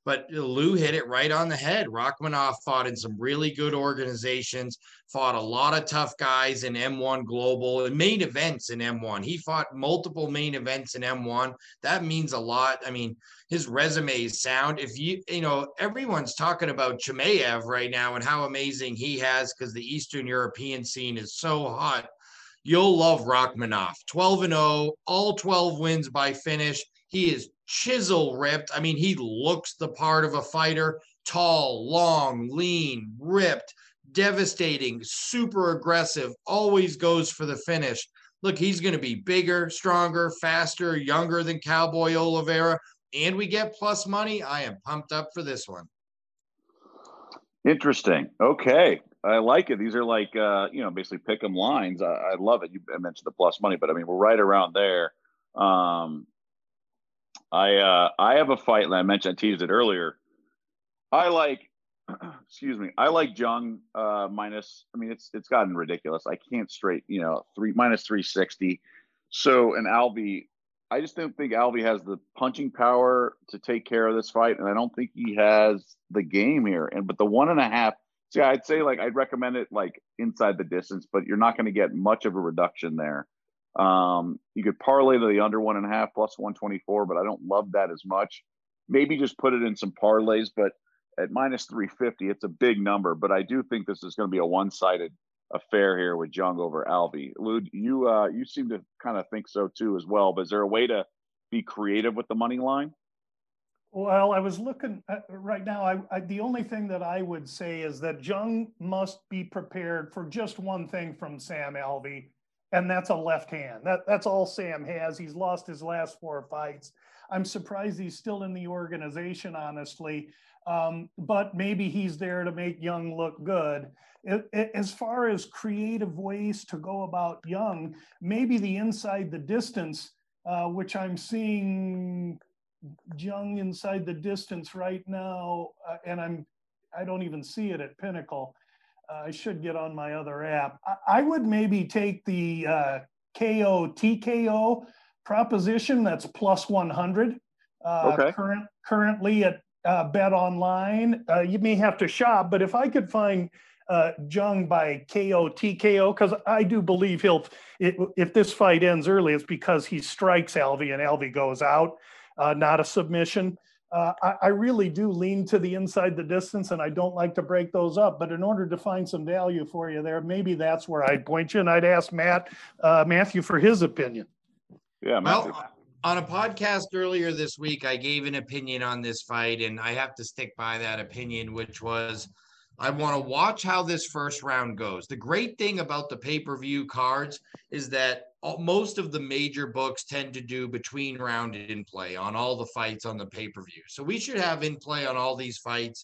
But Lou hit it right on the head. Rachmaninoff fought in some really good organizations, fought a lot of tough guys in M1 Global and main events in M1. He fought multiple main events in M1. That means a lot. I mean, his resume is sound. If you know, everyone's talking about Chimaev right now and how amazing he has because the Eastern European scene is so hot. You'll love Rachmaninoff. 12-0, all 12 wins by finish. He is chisel ripped. I mean, he looks the part of a fighter. Tall, long, lean, ripped, devastating, super aggressive, always goes for the finish. Look, he's going to be bigger, stronger, faster, younger than Cowboy Oliveira, and we get plus money. I am pumped up for this one. Interesting. Okay. I like it. These are like, basically pick 'em lines. I love it. I mentioned the plus money, but I mean, we're right around there. I have a fight, and I teased it earlier. I like Jung minus. I mean, it's gotten ridiculous. I can't straight, minus 360. So, and Alvey, I just don't think Alvey has the punching power to take care of this fight, and I don't think he has the game here. But the 1.5. See, I'd say I'd recommend it inside the distance, but you're not going to get much of a reduction there. You could parlay to the under 1.5 plus 124, but I don't love that as much. Maybe just put it in some parlays, but at minus 350, it's a big number. But I do think this is going to be a one-sided affair here with Jung over Alvey. Lud, you seem to kind of think so too as well. But is there a way to be creative with the money line? Well, I was looking right now. The only thing that I would say is that Jung must be prepared for just one thing from Sam Alvey, and that's a left hand. That's all Sam has. He's lost his last 4 fights. I'm surprised he's still in the organization, honestly. But maybe he's there to make Jung look good. As far as creative ways to go about Jung, maybe the inside the distance, which I'm seeing Jung inside the distance right now, and I don't even see it at Pinnacle. I should get on my other app. I would maybe take the KO TKO proposition. That's plus 100. Okay. Currently at Bet Online. You may have to shop, but if I could find Jung by KO TKO, because I do believe if this fight ends early, it's because he strikes Alvey and Alvey goes out. Not a submission. I really do lean to the inside the distance, and I don't like to break those up. But in order to find some value for you there, maybe that's where I'd point you. And I'd ask Matthew for his opinion. Yeah, Matthew. Well, on a podcast earlier this week, I gave an opinion on this fight, and I have to stick by that opinion, which was I want to watch how this first round goes. The great thing about the pay-per-view cards is that most of the major books tend to do between round in play on all the fights on the pay-per-view. So we should have in play on all these fights.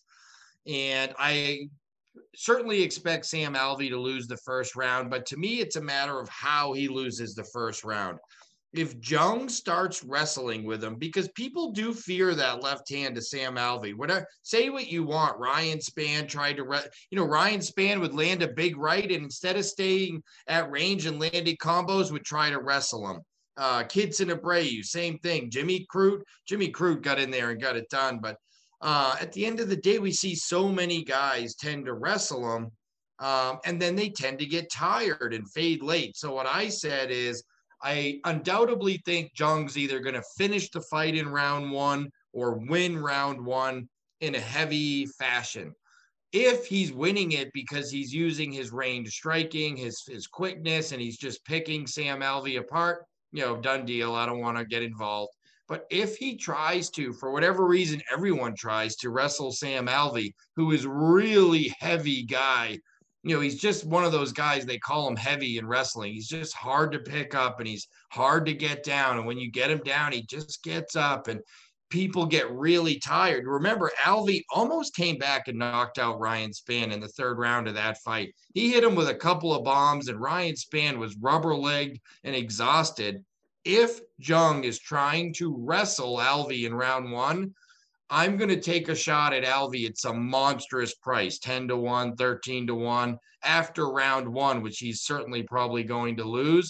And I certainly expect Sam Alvey to lose the first round, but to me, it's a matter of how he loses the first round. If Jung starts wrestling with him, because people do fear that left hand to Sam Alvey. Whatever, say what you want. Ryan Spann tried to, Ryan Spann would land a big right, and instead of staying at range and landing combos, would try to wrestle him. Kidson Abreu, same thing. Jimmy Crute got in there and got it done. But at the end of the day, we see so many guys tend to wrestle him, and then they tend to get tired and fade late. So what I said is, I undoubtedly think Jung's either going to finish the fight in round 1 or win round 1 in a heavy fashion. If he's winning it because he's using his range striking, his quickness, and he's just picking Sam Alvey apart, done deal. I don't want to get involved. But if he tries to, for whatever reason, everyone tries to wrestle Sam Alvey, who is really heavy guy. He's just one of those guys, they call him heavy in wrestling. He's just hard to pick up and he's hard to get down. And when you get him down, he just gets up and people get really tired. Remember, Alvey almost came back and knocked out Ryan Spann in the third round of that fight. He hit him with a couple of bombs and Ryan Spann was rubber-legged and exhausted. If Jung is trying to wrestle Alvey in round 1, I'm going to take a shot at Alvey at some monstrous price, 10-1, 13-1 after round 1, which he's certainly probably going to lose.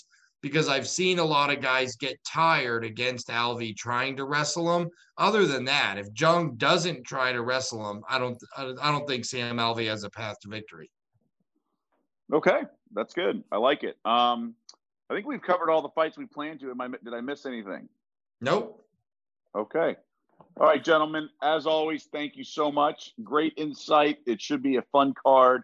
because I've seen a lot of guys get tired against Alvey trying to wrestle him. Other than that, if Jung doesn't try to wrestle him, I don't think Sam Alvey has a path to victory. Okay, that's good. I like it. I think we've covered all the fights we planned to. Did I miss anything? Nope. Okay. All right, gentlemen. As always, thank you so much. Great insight. It should be a fun card.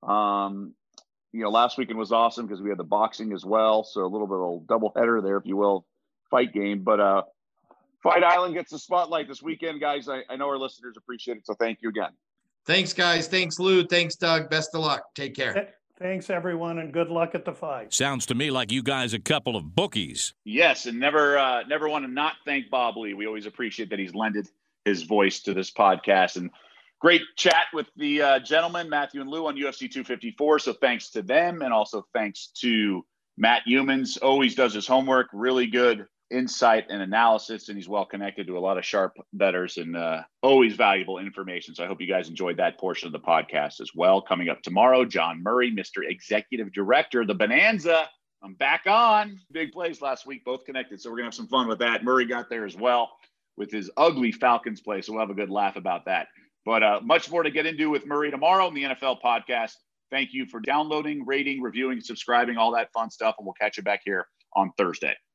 Last weekend was awesome because we had the boxing as well. So a little bit of a double header there, if you will, fight game. But Fight Island gets the spotlight this weekend, guys. I know our listeners appreciate it. So thank you again. Thanks, guys. Thanks, Lou. Thanks, Doug. Best of luck. Take care. Thanks, everyone, and good luck at the fight. Sounds to me like you guys a couple of bookies. Yes, and never want to not thank Bob Lee. We always appreciate that he's lended his voice to this podcast. And great chat with the gentlemen, Matthew and Lou, on UFC 254. So thanks to them, and also thanks to Matt Humans. Always does his homework. Really good insight and analysis, and he's well connected to a lot of sharp bettors, and always valuable information. So I hope you guys enjoyed that portion of the podcast as well. Coming up tomorrow, John Murray, Mr. Executive Director, the Bonanza. I'm back on. Big plays last week, both connected. So we're going to have some fun with that. Murray got there as well with his ugly Falcons play. So we'll have a good laugh about that. But much more to get into with Murray tomorrow on the NFL podcast. Thank you for downloading, rating, reviewing, subscribing, all that fun stuff. And we'll catch you back here on Thursday.